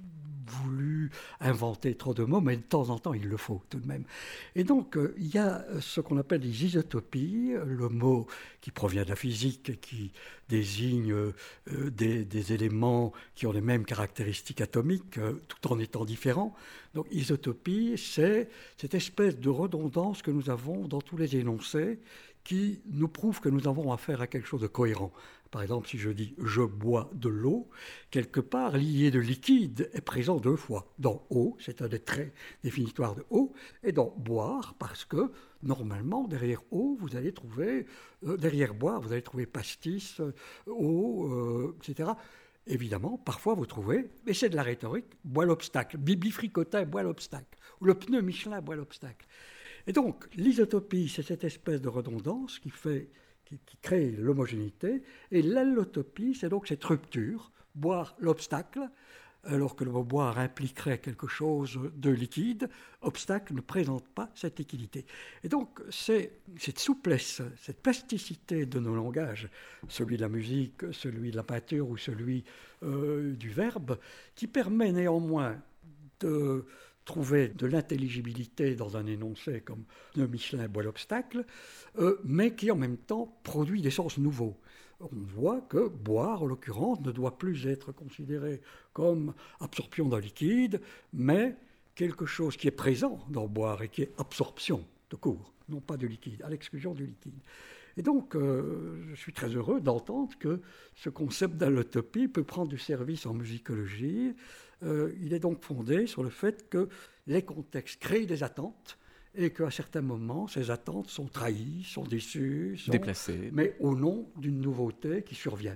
voulu inventer trop de mots, mais de temps en temps, il le faut tout de même. Et donc, euh, il y a ce qu'on appelle des isotopies, le mot qui provient de la physique et qui désigne euh, des, des éléments qui ont les mêmes caractéristiques atomiques, euh, tout en étant différents. Donc, isotopie, c'est cette espèce de redondance que nous avons dans tous les énoncés qui nous prouve que nous avons affaire à quelque chose de cohérent. Par exemple, si je dis « je bois de l'eau », quelque part, l'idée de liquide est présent deux fois. Dans « eau », c'est un des traits définitoires de « eau », et dans « boire », parce que, normalement, derrière « eau », vous allez trouver, euh, derrière « boire », vous allez trouver « pastis euh, »,« eau euh, », et cetera. Évidemment, parfois, vous trouvez, mais c'est de la rhétorique, « bois l'obstacle », Bibi Fricotin boit l'obstacle, ou le pneu Michelin boit l'obstacle. Et donc, l'isotopie, c'est cette espèce de redondance qui fait... Qui, qui crée l'homogénéité, et l'allotopie, c'est donc cette rupture, boire l'obstacle, alors que le mot boire impliquerait quelque chose de liquide, obstacle ne présente pas cette liquidité. Et donc, c'est cette souplesse, cette plasticité de nos langages, celui de la musique, celui de la peinture ou celui euh, du verbe, qui permet néanmoins de trouver de l'intelligibilité dans un énoncé comme le Michelin boit l'obstacle, euh, mais qui en même temps produit des sens nouveaux. On voit que boire, en l'occurrence, ne doit plus être considéré comme absorption d'un liquide, mais quelque chose qui est présent dans boire et qui est absorption de court, non pas de liquide, à l'exclusion du liquide. Et donc, euh, je suis très heureux d'entendre que ce concept d'allotopie peut prendre du service en musicologie. Euh, il est donc fondé sur le fait que les contextes créent des attentes et qu'à certains moments, ces attentes sont trahies, sont déçues, sont déplacées, mais au nom d'une nouveauté qui survient.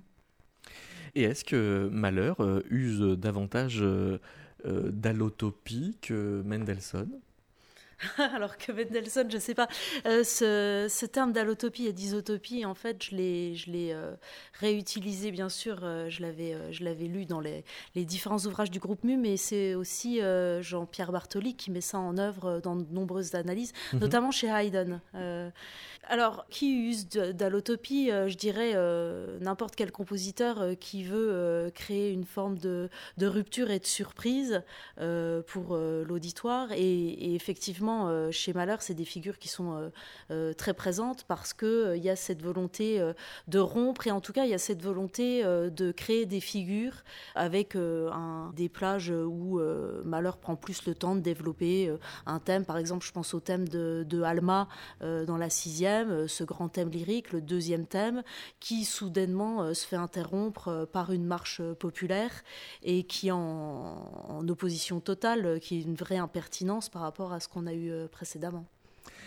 Et est-ce que Mahler euh, use davantage euh, euh, d'allotopie que Mendelssohn ? Alors que Mendelssohn, je ne sais pas, euh, ce, ce terme d'allotopie et d'isotopie, en fait, je l'ai, je l'ai euh, réutilisé, bien sûr, euh, je, l'avais, euh, je l'avais lu dans les, les différents ouvrages du groupe M U, mais c'est aussi euh, Jean-Pierre Bartoli qui met ça en œuvre dans de nombreuses analyses, mm-hmm. notamment chez Haydn. Euh, alors, qui use d'allotopie ? euh, Je dirais euh, n'importe quel compositeur euh, qui veut euh, créer une forme de, de rupture et de surprise euh, pour euh, l'auditoire, et, et effectivement, Euh, chez Mahler, c'est des figures qui sont euh, euh, très présentes parce qu'il euh, y a cette volonté euh, de rompre, et en tout cas, il y a cette volonté euh, de créer des figures avec euh, un, des plages où euh, Mahler prend plus le temps de développer euh, un thème. Par exemple, je pense au thème de, de Alma euh, dans la sixième, euh, ce grand thème lyrique, le deuxième thème, qui soudainement euh, se fait interrompre euh, par une marche euh, populaire et qui est en, en opposition totale, euh, qui est une vraie impertinence par rapport à ce qu'on a eu précédemment.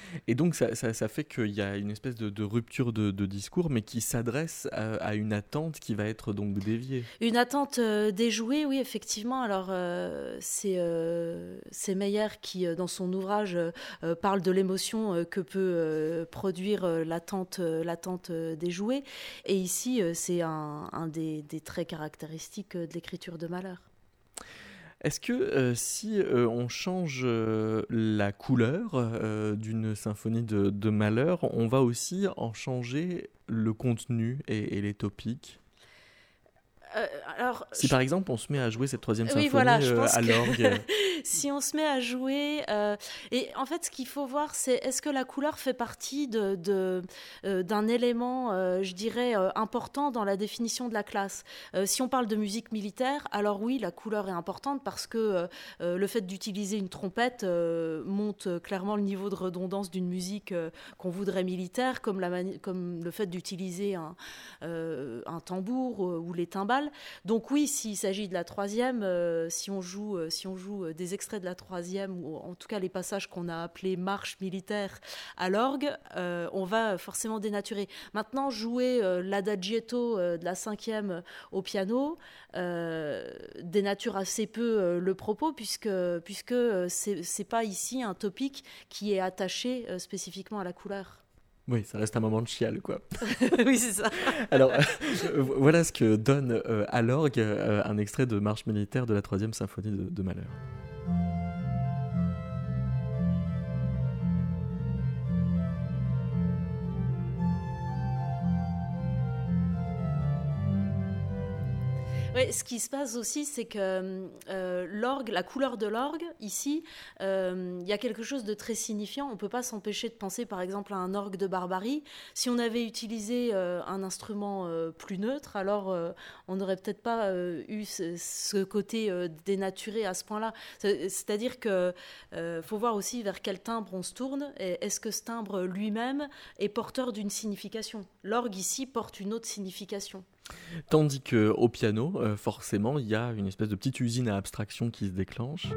Et donc ça, ça, ça fait qu'il y a une espèce de, de rupture de, de discours, mais qui s'adresse à, à une attente qui va être donc déviée. Une attente euh, déjouée, oui, effectivement. Alors euh, c'est, euh, c'est Meyer qui, euh, dans son ouvrage, euh, parle de l'émotion euh, que peut euh, produire euh, l'attente, euh, l'attente euh, déjouée. Et ici, euh, c'est un, un des, des traits caractéristiques de l'écriture de Mahler. Est-ce que euh, si euh, on change euh, la couleur euh, d'une symphonie de, de Mahler, on va aussi en changer le contenu et, et les topiques ? Euh, alors, si je... par exemple on se met à jouer cette troisième symphonie oui, voilà, je euh, pense à que... l'orgue... si on se met à jouer... Euh... Et en fait, ce qu'il faut voir, c'est est-ce que la couleur fait partie de, de, euh, d'un élément, euh, je dirais, euh, important dans la définition de la classe. Euh, si on parle de musique militaire, alors oui, la couleur est importante parce que euh, le fait d'utiliser une trompette euh, monte clairement le niveau de redondance d'une musique euh, qu'on voudrait militaire, comme, la mani- comme le fait d'utiliser un, euh, un tambour ou, ou les timbales. Donc oui, s'il s'agit de la troisième, euh, si on joue, euh, si on joue des extraits de la troisième, ou en tout cas les passages qu'on a appelés marches militaires à l'orgue, euh, on va forcément dénaturer. Maintenant, jouer euh, l'adagietto euh, de la cinquième au piano euh, dénature assez peu euh, le propos, puisque, puisque euh, c'est, c'est pas ici un topic qui est attaché euh, spécifiquement à la couleur. Oui, ça reste un moment de chiale, quoi. Oui, c'est ça. Alors, euh, voilà ce que donne euh, à l'orgue euh, un extrait de Marche militaire de la troisième symphonie de, de Mahler. Oui, ce qui se passe aussi, c'est que euh, l'orgue, la couleur de l'orgue, ici, euh, il y a quelque chose de très signifiant. On ne peut pas s'empêcher de penser, par exemple, à un orgue de Barbarie. Si on avait utilisé euh, un instrument euh, plus neutre, alors euh, on n'aurait peut-être pas euh, eu ce, ce côté euh, dénaturé à ce point-là. C'est-à-dire qu'il euh, faut voir aussi vers quel timbre on se tourne. Et est-ce que ce timbre lui-même est porteur d'une signification ? L'orgue, ici, porte une autre signification. Tandis qu'au piano, euh, forcément, il y a une espèce de petite usine à abstraction qui se déclenche.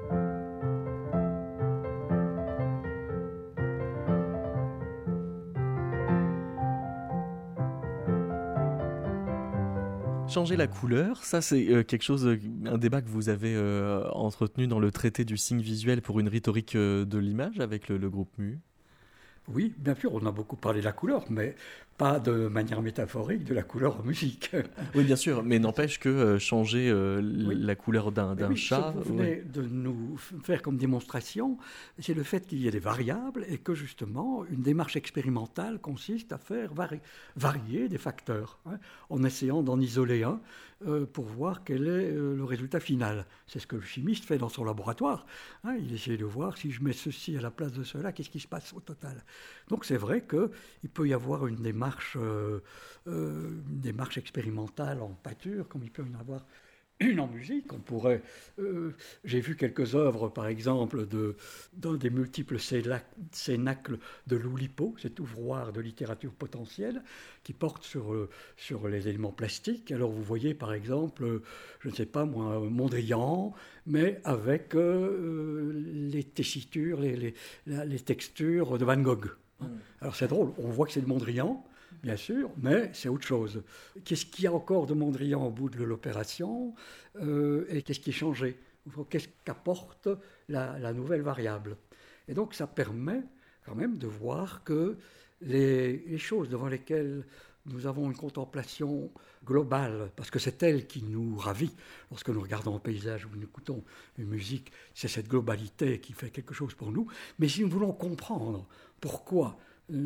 Changer la couleur, ça c'est euh, quelque chose, un débat que vous avez euh, entretenu dans le traité du signe visuel pour une rhétorique euh, de l'image avec le, le groupe M U. Oui, bien sûr, on a beaucoup parlé de la couleur, mais pas de manière métaphorique de la couleur en musique. Oui, bien sûr, mais n'empêche que euh, changer euh, oui. la couleur d'un, d'un oui, chat... Ce que vous venez oui. de nous faire comme démonstration, c'est le fait qu'il y ait des variables et que justement, une démarche expérimentale consiste à faire vari- varier des facteurs, hein, en essayant d'en isoler un euh, pour voir quel est euh, le résultat final. C'est ce que le chimiste fait dans son laboratoire. Hein, il essaie de voir si je mets ceci à la place de cela, qu'est-ce qui se passe au total. Donc c'est vrai qu'il peut y avoir une démarche, euh, euh, une démarche expérimentale en peinture, comme il peut y en avoir une en musique. On pourrait, euh, j'ai vu quelques œuvres, par exemple, de, d'un des multiples cénacles de l'Oulipo, cet ouvroir de littérature potentielle, qui porte sur, euh, sur les éléments plastiques. Alors vous voyez, par exemple, je ne sais pas moi, Mondrian, mais avec euh, les tessitures, les, les, les textures de Van Gogh. Alors c'est drôle, on voit que c'est de Mondrian, bien sûr, mais c'est autre chose. Qu'est-ce qu'il y a encore de Mondrian au bout de l'opération euh, et qu'est-ce qui est changé ? Qu'est-ce qu'apporte la, la nouvelle variable ? Et donc ça permet quand même de voir que les, les choses devant lesquelles nous avons une contemplation globale, parce que c'est elle qui nous ravit lorsque nous regardons un paysage ou nous écoutons une musique, c'est cette globalité qui fait quelque chose pour nous. Mais si nous voulons comprendre pourquoi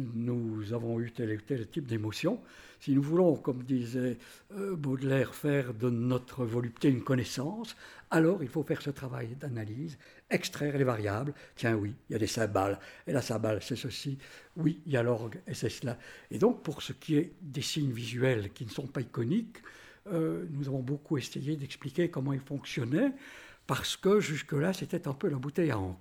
nous avons eu tel et tel type d'émotion, si nous voulons, comme disait euh, Baudelaire, faire de notre volupté une connaissance, alors il faut faire ce travail d'analyse, extraire les variables. Tiens, oui, il y a des cymbales, et la cymbale, c'est ceci. Oui, il y a l'orgue, et c'est cela. Et donc, pour ce qui est des signes visuels qui ne sont pas iconiques, euh, nous avons beaucoup essayé d'expliquer comment ils fonctionnaient, parce que jusque-là, c'était un peu la bouteille à encre.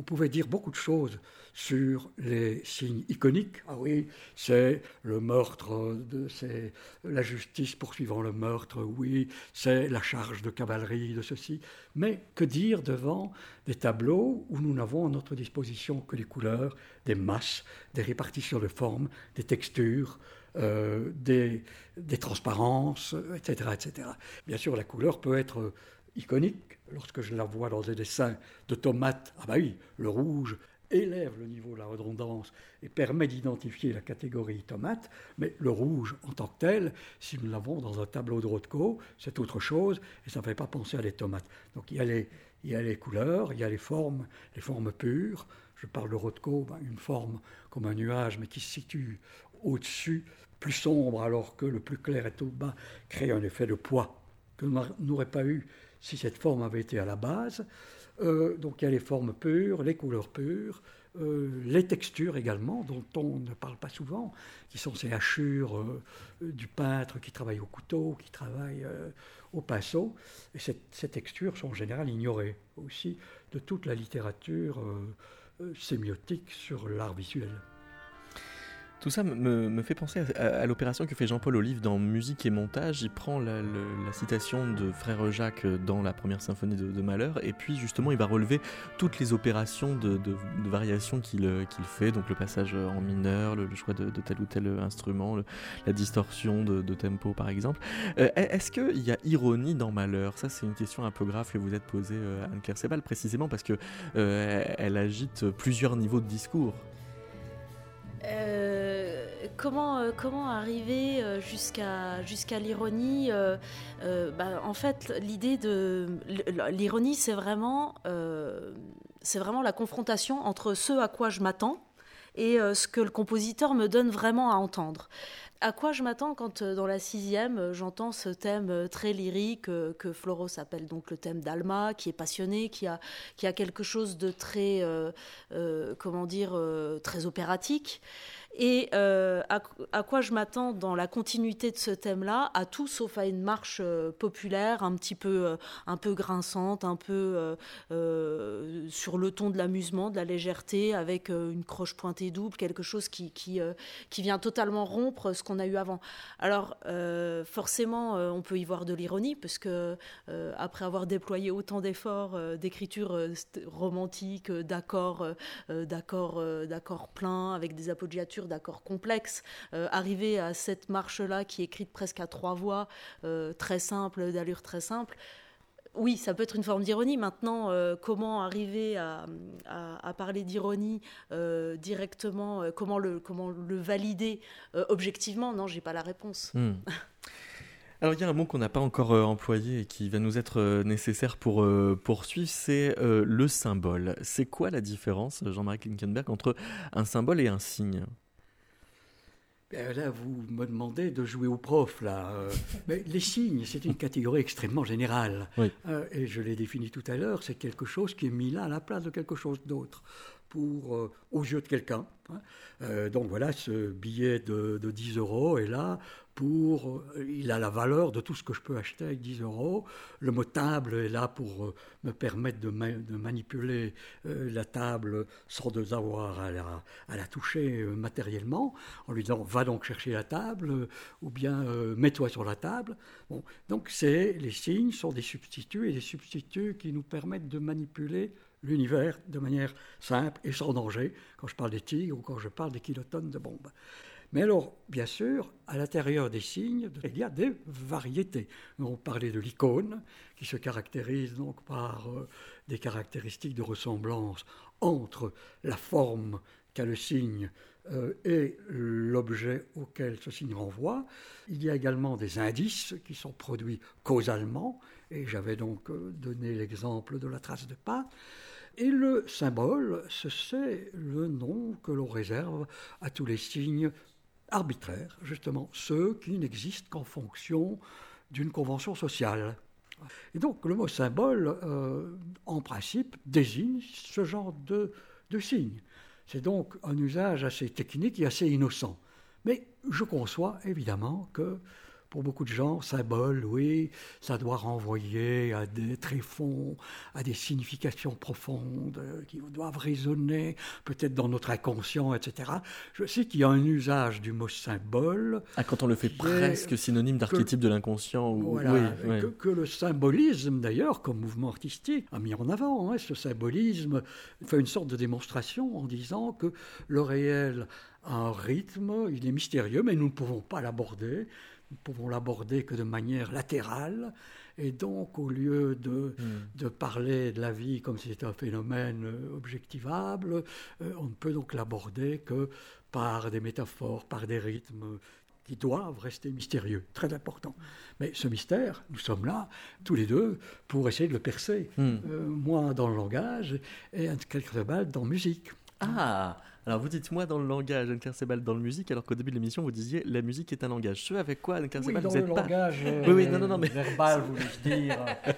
on pouvait dire beaucoup de choses sur les signes iconiques. Ah oui, c'est le meurtre, de, c'est la justice poursuivant le meurtre, oui, c'est la charge de cavalerie de ceci. Mais que dire devant des tableaux où nous n'avons à notre disposition que les couleurs, des masses, des répartitions de formes, des textures, euh, des, des transparences, et cetera, et cetera. Bien sûr, la couleur peut être iconique. Lorsque je la vois dans des dessins de tomates, ah bah oui, le rouge élève le niveau de la redondance et permet d'identifier la catégorie tomate, mais le rouge en tant que tel, si nous l'avons dans un tableau de Rothko, c'est autre chose et ça ne fait pas penser à des tomates. Donc il y a les, il y a les couleurs, il y a les formes, les formes pures. Je parle de Rothko, ben, une forme comme un nuage, mais qui se situe au-dessus, plus sombre, alors que le plus clair est au bas, crée un effet de poids que nous n'aurait pas eu si cette forme avait été à la base. Euh, donc il y a les formes pures, les couleurs pures, euh, les textures également, dont on ne parle pas souvent, qui sont ces hachures euh, du peintre qui travaille au couteau, qui travaille euh, au pinceau. Et cette, ces textures sont en général ignorées aussi de toute la littérature euh, euh, sémiotique sur l'art visuel. Tout ça me, me fait penser à, à, à l'opération que fait Jean-Paul Olive dans Musique et montage. Il prend la, la, la citation de Frère Jacques dans la première symphonie de, de Mahler, et puis justement il va relever toutes les opérations de, de, de variation qu'il, qu'il fait, donc le passage en mineur, le, le choix de, de tel ou tel instrument, le, la distorsion de, de tempo par exemple. Euh, est-ce qu'il y a ironie dans Mahler ? Ça c'est une question un peu grave que vous êtes posée euh, à Anne-Claire Sébal, précisément parce qu'elle euh, agite plusieurs niveaux de discours. Euh, comment, euh, comment arriver euh, jusqu'à, jusqu'à l'ironie euh, euh, bah, en fait, l'idée de l'ironie, c'est vraiment, euh, c'est vraiment la confrontation entre ce à quoi je m'attends et euh, ce que le compositeur me donne vraiment à entendre. À quoi je m'attends quand, dans la sixième, j'entends ce thème très lyrique euh, que Floros appelle donc le thème d'Alma, qui est passionné, qui a, qui a quelque chose de très, euh, euh, comment dire, euh, très opératique. Et euh, à, à quoi je m'attends dans la continuité de ce thème-là, à tout sauf à une marche euh, populaire, un petit peu, euh, un peu grinçante, un peu euh, euh, sur le ton de l'amusement, de la légèreté, avec euh, une croche pointée double, quelque chose qui, qui, euh, qui vient totalement rompre ce qu'on a eu avant. Alors, euh, forcément, euh, on peut y voir de l'ironie, parce que euh, après avoir déployé autant d'efforts euh, d'écriture euh, romantique, euh, d'accords, euh, d'accords, euh, d'accords pleins, avec des appoggiatures, d'accords complexes, euh, arriver à cette marche-là qui est écrite presque à trois voix, euh, très simple, d'allure très simple, oui, ça peut être une forme d'ironie. Maintenant, euh, comment arriver à, à, à parler d'ironie euh, directement, euh, comment, le, comment le valider euh, objectivement ? Non, je n'ai pas la réponse. Mmh. Alors, il y a un mot qu'on n'a pas encore euh, employé et qui va nous être euh, nécessaire pour euh, poursuivre, c'est euh, le symbole. C'est quoi la différence, Jean-Marie Klinkenberg, entre un symbole et un signe ? Ben là, vous me demandez de jouer au prof, là. Euh, mais les signes, c'est une catégorie extrêmement générale. Oui. Euh, et je l'ai défini tout à l'heure, c'est quelque chose qui est mis là à la place de quelque chose d'autre, pour, euh, aux yeux de quelqu'un. Hein. Euh, donc voilà, ce billet de, de dix euros est là pour... Euh, il a la valeur de tout ce que je peux acheter avec dix euros. Le mot table est là pour euh, me permettre de, ma- de manipuler euh, la table sans devoir à la, à la toucher euh, matériellement, en lui disant « va donc chercher la table euh, » ou bien euh, « mets-toi sur la table ». Bon, donc c'est, les signes sont des substituts, et des substituts qui nous permettent de manipuler l'univers de manière simple et sans danger, quand je parle des tigres ou quand je parle des kilotonnes de bombes. Mais alors, bien sûr, à l'intérieur des signes, il y a des variétés. On parlait de l'icône, qui se caractérise donc par euh, des caractéristiques de ressemblance entre la forme qu'a le signe euh, et l'objet auquel ce signe renvoie. Il y a également des indices qui sont produits causalement, et j'avais donc euh, donné l'exemple de la trace de pas. Et le symbole, c'est le nom que l'on réserve à tous les signes arbitraires, justement, ceux qui n'existent qu'en fonction d'une convention sociale. Et donc le mot symbole, euh, en principe, désigne ce genre de, de signe. C'est donc un usage assez technique et assez innocent. Mais je conçois évidemment que Pour beaucoup de gens, symbole, oui, ça doit renvoyer à des tréfonds, à des significations profondes euh, qui doivent résonner peut-être dans notre inconscient, et cetera. Je sais qu'il y a un usage du mot symbole. Ah, quand on le fait presque synonyme d'archétype que, de l'inconscient. Ou... Voilà, oui, que, oui. que le symbolisme, d'ailleurs, comme mouvement artistique, a mis en avant. Hein, ce symbolisme fait une sorte de démonstration en disant que le réel a un rythme, il est mystérieux, mais nous ne pouvons pas l'aborder. Nous ne pouvons l'aborder que de manière latérale. Et donc, au lieu de, mmh. de parler de la vie comme si c'était un phénomène objectivable, euh, on ne peut donc l'aborder que par des métaphores, par des rythmes qui doivent rester mystérieux, très important. Mais ce mystère, nous sommes là, tous les deux, pour essayer de le percer. Mmh. Euh, moi dans le langage et Anne-Claire Sebald dans la musique. Ah, alors vous dites moi dans le langage, Anne-Claire Sebald dans la musique, alors qu'au début de l'émission vous disiez la musique est un langage. Ce avec quoi Anne-Claire Sebald oui, vous êtes le pas langage euh, oui, oui, non, non, non, mais... verbal, voulais-je dire.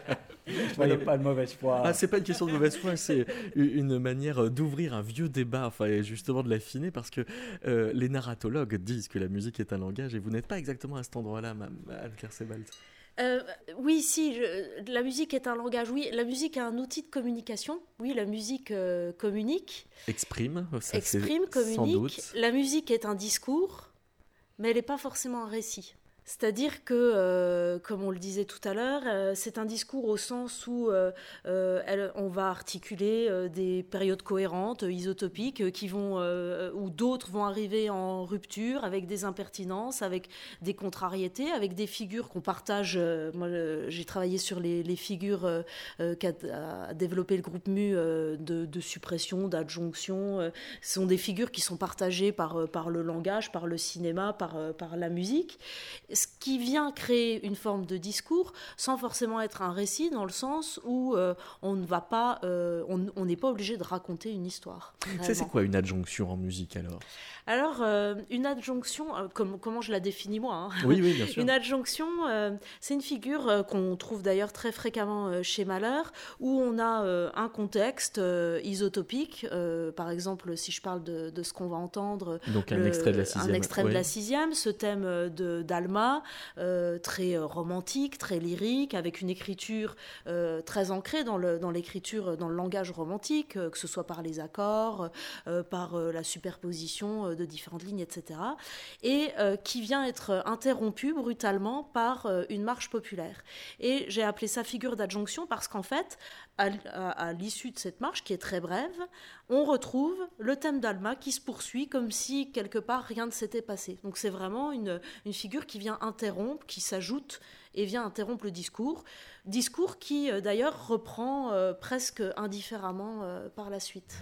Ne soyez pas de mauvaise foi. Ah, c'est pas une question de mauvaise foi, c'est une manière d'ouvrir un vieux débat, enfin, et justement de l'affiner, parce que euh, les narratologues disent que la musique est un langage, et vous n'êtes pas exactement à cet endroit-là, Anne-Claire Sebald. Euh, oui, si, je, la musique est un langage, oui, la musique est un outil de communication, oui, la musique euh, communique. Exprime, ça Exprime, c'est communique. Sans doute. La musique est un discours, mais elle n'est pas forcément un récit. C'est-à-dire que, euh, comme on le disait tout à l'heure, euh, c'est un discours au sens où euh, euh, elle, on va articuler euh, des périodes cohérentes, isotopiques, euh, qui vont, euh, où d'autres vont arriver en rupture, avec des impertinences, avec des contrariétés, avec des figures qu'on partage. Euh, moi, euh, j'ai travaillé sur les, les figures euh, euh, qu'a a développé le groupe M U euh, de, de suppression, d'adjonction. Euh, ce sont des figures qui sont partagées par, par le langage, par le cinéma, par, par la musique. Ce qui vient créer une forme de discours sans forcément être un récit, dans le sens où euh, on ne va pas, euh, on n'est pas obligé de raconter une histoire. Ça, c'est quoi une adjonction en musique alors ? Alors, euh, une adjonction, euh, comme, comment je la définis moi hein. Oui, oui, bien sûr. Une adjonction, euh, c'est une figure euh, qu'on trouve d'ailleurs très fréquemment euh, chez Mahler, où on a euh, un contexte euh, isotopique. Euh, par exemple, si je parle de, de ce qu'on va entendre, donc un le, extrait de la sixième, un extrait ouais. de la sixième, ce thème de d'Alma, euh, très romantique, très lyrique, avec une écriture euh, très ancrée dans le dans l'écriture, dans le langage romantique, euh, que ce soit par les accords, euh, par euh, la superposition euh, de différentes lignes, et cetera, et euh, qui vient être interrompu brutalement par euh, une marche populaire. Et j'ai appelé ça figure d'adjonction parce qu'en fait, à, à, à l'issue de cette marche, qui est très brève, on retrouve le thème d'Alma qui se poursuit comme si, quelque part, rien ne s'était passé. Donc c'est vraiment une, une figure qui vient interrompre, qui s'ajoute et vient interrompre le discours. Discours qui, euh, d'ailleurs, reprend euh, presque indifféremment euh, par la suite.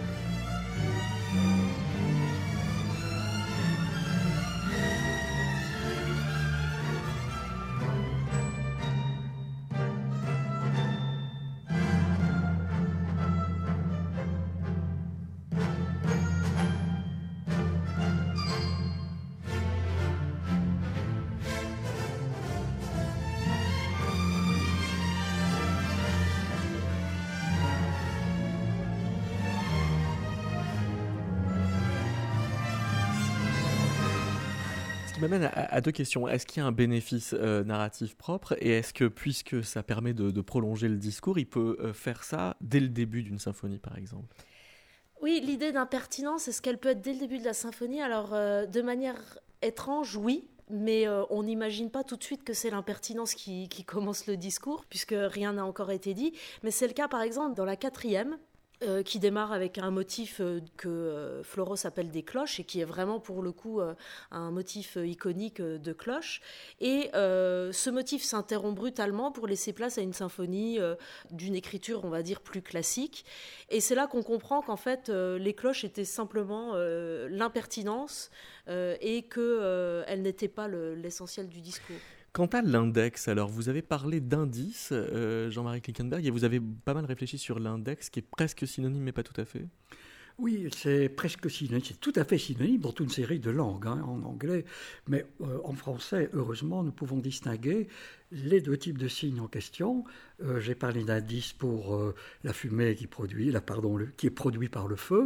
Ce qui m'amène à, à deux questions. Est-ce qu'il y a un bénéfice euh, narratif propre, et est-ce que, puisque ça permet de, de prolonger le discours, il peut euh, faire ça dès le début d'une symphonie, par exemple ? Oui, l'idée d'impertinence, est-ce qu'elle peut être dès le début de la symphonie ? Alors, euh, de manière étrange, oui. Mais euh, on n'imagine pas tout de suite que c'est l'impertinence qui, qui commence le discours, puisque rien n'a encore été dit. Mais c'est le cas, par exemple, dans la quatrième, Euh, qui démarre avec un motif euh, que euh, Floros appelle des cloches, et qui est vraiment pour le coup euh, un motif euh, iconique euh, de cloche. Et euh, ce motif s'interrompt brutalement pour laisser place à une symphonie euh, d'une écriture, on va dire, plus classique. Et c'est là qu'on comprend qu'en fait, euh, les cloches étaient simplement euh, l'impertinence euh, et qu'elles euh, n'étaient pas le, l'essentiel du discours. Quant à l'index, alors vous avez parlé d'indice, euh, Jean-Marie Klinkenberg, et vous avez pas mal réfléchi sur l'index, qui est presque synonyme, mais pas tout à fait. Oui, c'est presque synonyme, c'est tout à fait synonyme dans toute une série de langues, hein, en anglais, mais euh, en français, heureusement, nous pouvons distinguer les deux types de signes en question. Euh, j'ai parlé d'indice pour euh, la fumée qui, produit, la, pardon, le, qui est produite par le feu.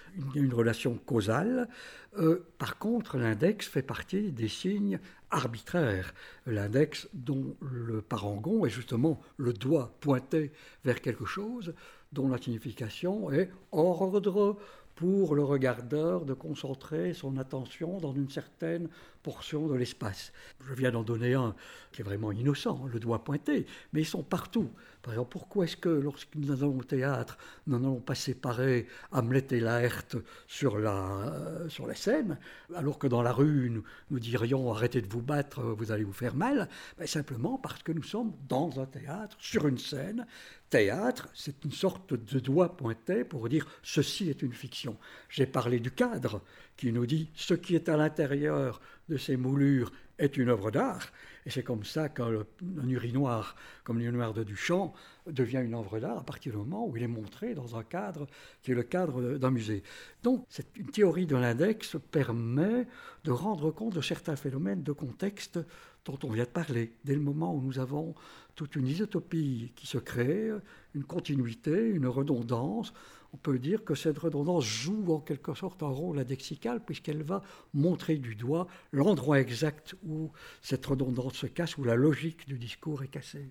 une, une relation causale. Euh, par contre, l'index fait partie des signes arbitraires. L'index dont le parangon est justement le doigt pointé vers quelque chose dont la signification est ordre pour le regardeur de concentrer son attention dans une certaine portion de l'espace. Je viens d'en donner un qui est vraiment innocent, le doigt pointé, mais ils sont partout. Par exemple, pourquoi est-ce que lorsque nous allons au théâtre, nous n'allons pas séparer Hamlet et Laërte sur la, euh, sur la scène, alors que dans la rue, nous, nous dirions « arrêtez de vous battre, vous allez vous faire mal », ben, simplement parce que nous sommes dans un théâtre, sur une scène. Théâtre, c'est une sorte de doigt pointé pour dire « ceci est une fiction ». J'ai parlé du cadre qui nous dit « ce qui est à l'intérieur de ces moulures est une œuvre d'art ». Et c'est comme ça qu'un urinoir, comme l'urinoir de Duchamp, devient une œuvre d'art à partir du moment où il est montré dans un cadre qui est le cadre d'un musée. Donc, cette une théorie de l'index permet de rendre compte de certains phénomènes de contexte dont on vient de parler. Dès le moment où nous avons toute une isotopie qui se crée, une continuité, une redondance, on peut dire que cette redondance joue en quelque sorte un rôle indexical puisqu'elle va montrer du doigt l'endroit exact où cette redondance se casse, où la logique du discours est cassée.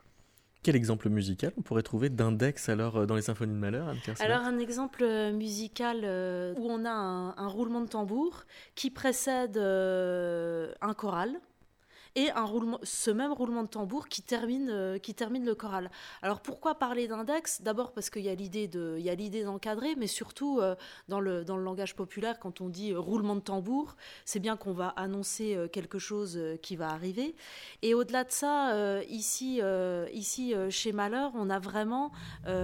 Quel exemple musical on pourrait trouver d'index alors dans les symphonies de Mahler, Anne Kersler ? Alors un exemple musical euh, où on a un, un roulement de tambour qui précède euh, un choral. Et un roulement, ce même roulement de tambour qui termine, euh, qui termine le choral. Alors pourquoi parler d'index ? D'abord parce qu'il y a l'idée, de, il y a l'idée d'encadrer, mais surtout euh, dans, le, dans le langage populaire, quand on dit euh, roulement de tambour, c'est bien qu'on va annoncer euh, quelque chose euh, qui va arriver. Et au-delà de ça, euh, ici, euh, ici euh, chez Mahler, on a vraiment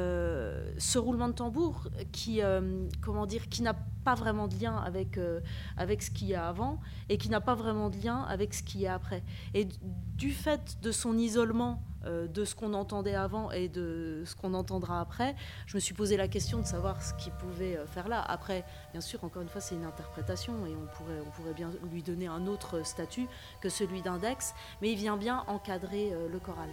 euh, ce roulement de tambour qui, euh, comment dire, qui n'a pas vraiment de lien avec, euh, avec ce qu'il y a avant et qui n'a pas vraiment de lien avec ce qu'il y a après. Et du fait de son isolement euh, de ce qu'on entendait avant et de ce qu'on entendra après, je me suis posé la question de savoir ce qu'il pouvait faire là. Après, bien sûr, encore une fois, c'est une interprétation et on pourrait, on pourrait bien lui donner un autre statut que celui d'index, mais il vient bien encadrer euh, le choral.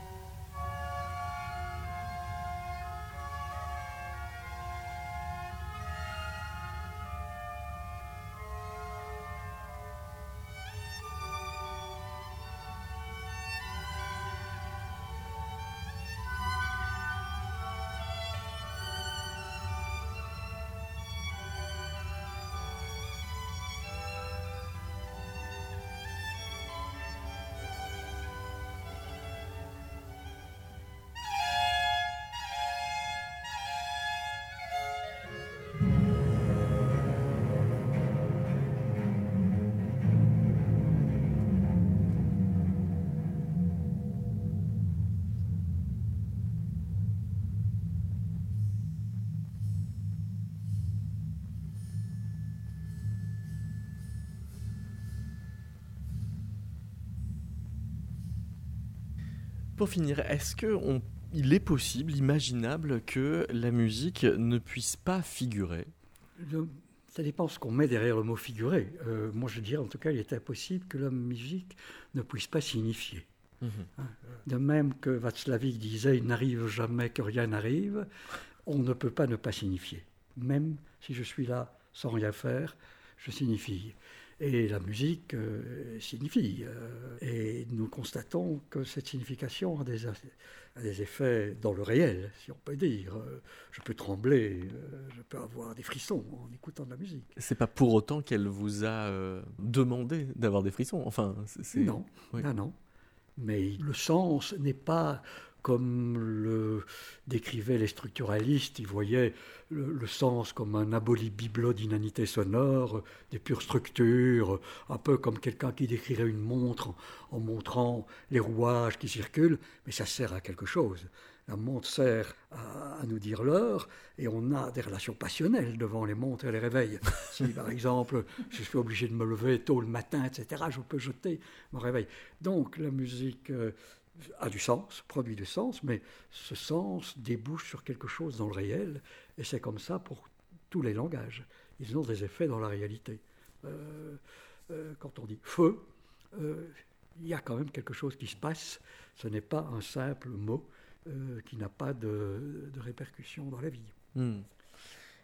Pour finir, est-ce qu'il est possible, imaginable, que la musique ne puisse pas figurer ? Je, Ça dépend ce qu'on met derrière le mot figurer. Euh, moi, je dirais en tout cas, il est impossible que la musique ne puisse pas signifier. Mmh. De même que Václavík disait « il n'arrive jamais que rien n'arrive », on ne peut pas ne pas signifier. Même si je suis là sans rien faire, je signifie. Et la musique euh, signifie. Euh, et nous constatons que cette signification a des, a des effets dans le réel, si on peut dire. Euh, je peux trembler, euh, je peux avoir des frissons en écoutant de la musique. C'est pas pour autant qu'elle vous a euh, demandé d'avoir des frissons. Enfin, c'est, c'est... Non, oui. non, non. Mais le sens n'est pas comme le décrivaient les structuralistes. Ils voyaient le, le sens comme un aboli-bibelot d'inanité sonore, des pures structures, un peu comme quelqu'un qui décrirait une montre en, en montrant les rouages qui circulent, mais ça sert à quelque chose. La montre sert à, à nous dire l'heure, et on a des relations passionnelles devant les montres et les réveils. Si, par exemple, je suis obligé de me lever tôt le matin, et cetera, je peux jeter mon réveil. Donc, la musique euh, a du sens, produit du sens, mais ce sens débouche sur quelque chose dans le réel, et c'est comme ça pour tous les langages. Ils ont des effets dans la réalité. Euh, euh, quand on dit « feu euh, », il y a quand même quelque chose qui se passe. Ce n'est pas un simple mot euh, qui n'a pas de, de répercussions dans la vie. Mmh.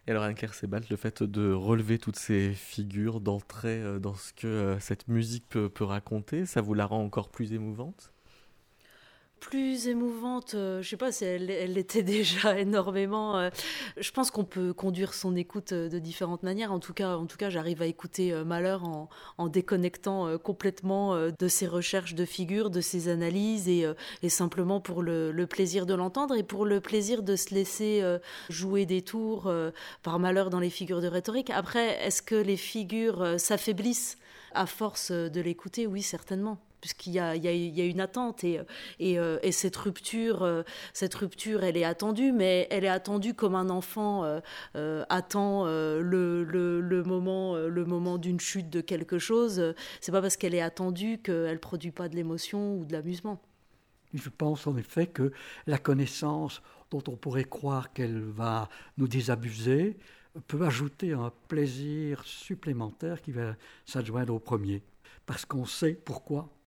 Et alors Anne Kersebalt, le fait de relever toutes ces figures, d'entrer dans ce que euh, cette musique peut, peut raconter, ça vous la rend encore plus émouvante ? Plus émouvante, euh, je sais pas si elle, elle l'était déjà énormément. Euh, je pense qu'on peut conduire son écoute de différentes manières. En tout cas, en tout cas j'arrive à écouter euh, Mahler en, en déconnectant euh, complètement euh, de ses recherches de figures, de ses analyses, et, euh, et simplement pour le, le plaisir de l'entendre et pour le plaisir de se laisser euh, jouer des tours euh, par Mahler dans les figures de rhétorique. Après, est-ce que les figures euh, s'affaiblissent à force de l'écouter ? Oui, certainement. Puisqu'il y a, il y a, il y a une attente et, et, et cette rupture, cette rupture, elle est attendue, mais elle est attendue comme un enfant euh, euh, attend euh, le, le, le moment, le moment d'une chute de quelque chose. C'est pas parce qu'elle est attendue qu'elle produit pas de l'émotion ou de l'amusement. Je pense en effet que la connaissance dont on pourrait croire qu'elle va nous désabuser peut ajouter un plaisir supplémentaire qui va s'adjoindre au premier. Parce qu'on sait pourquoi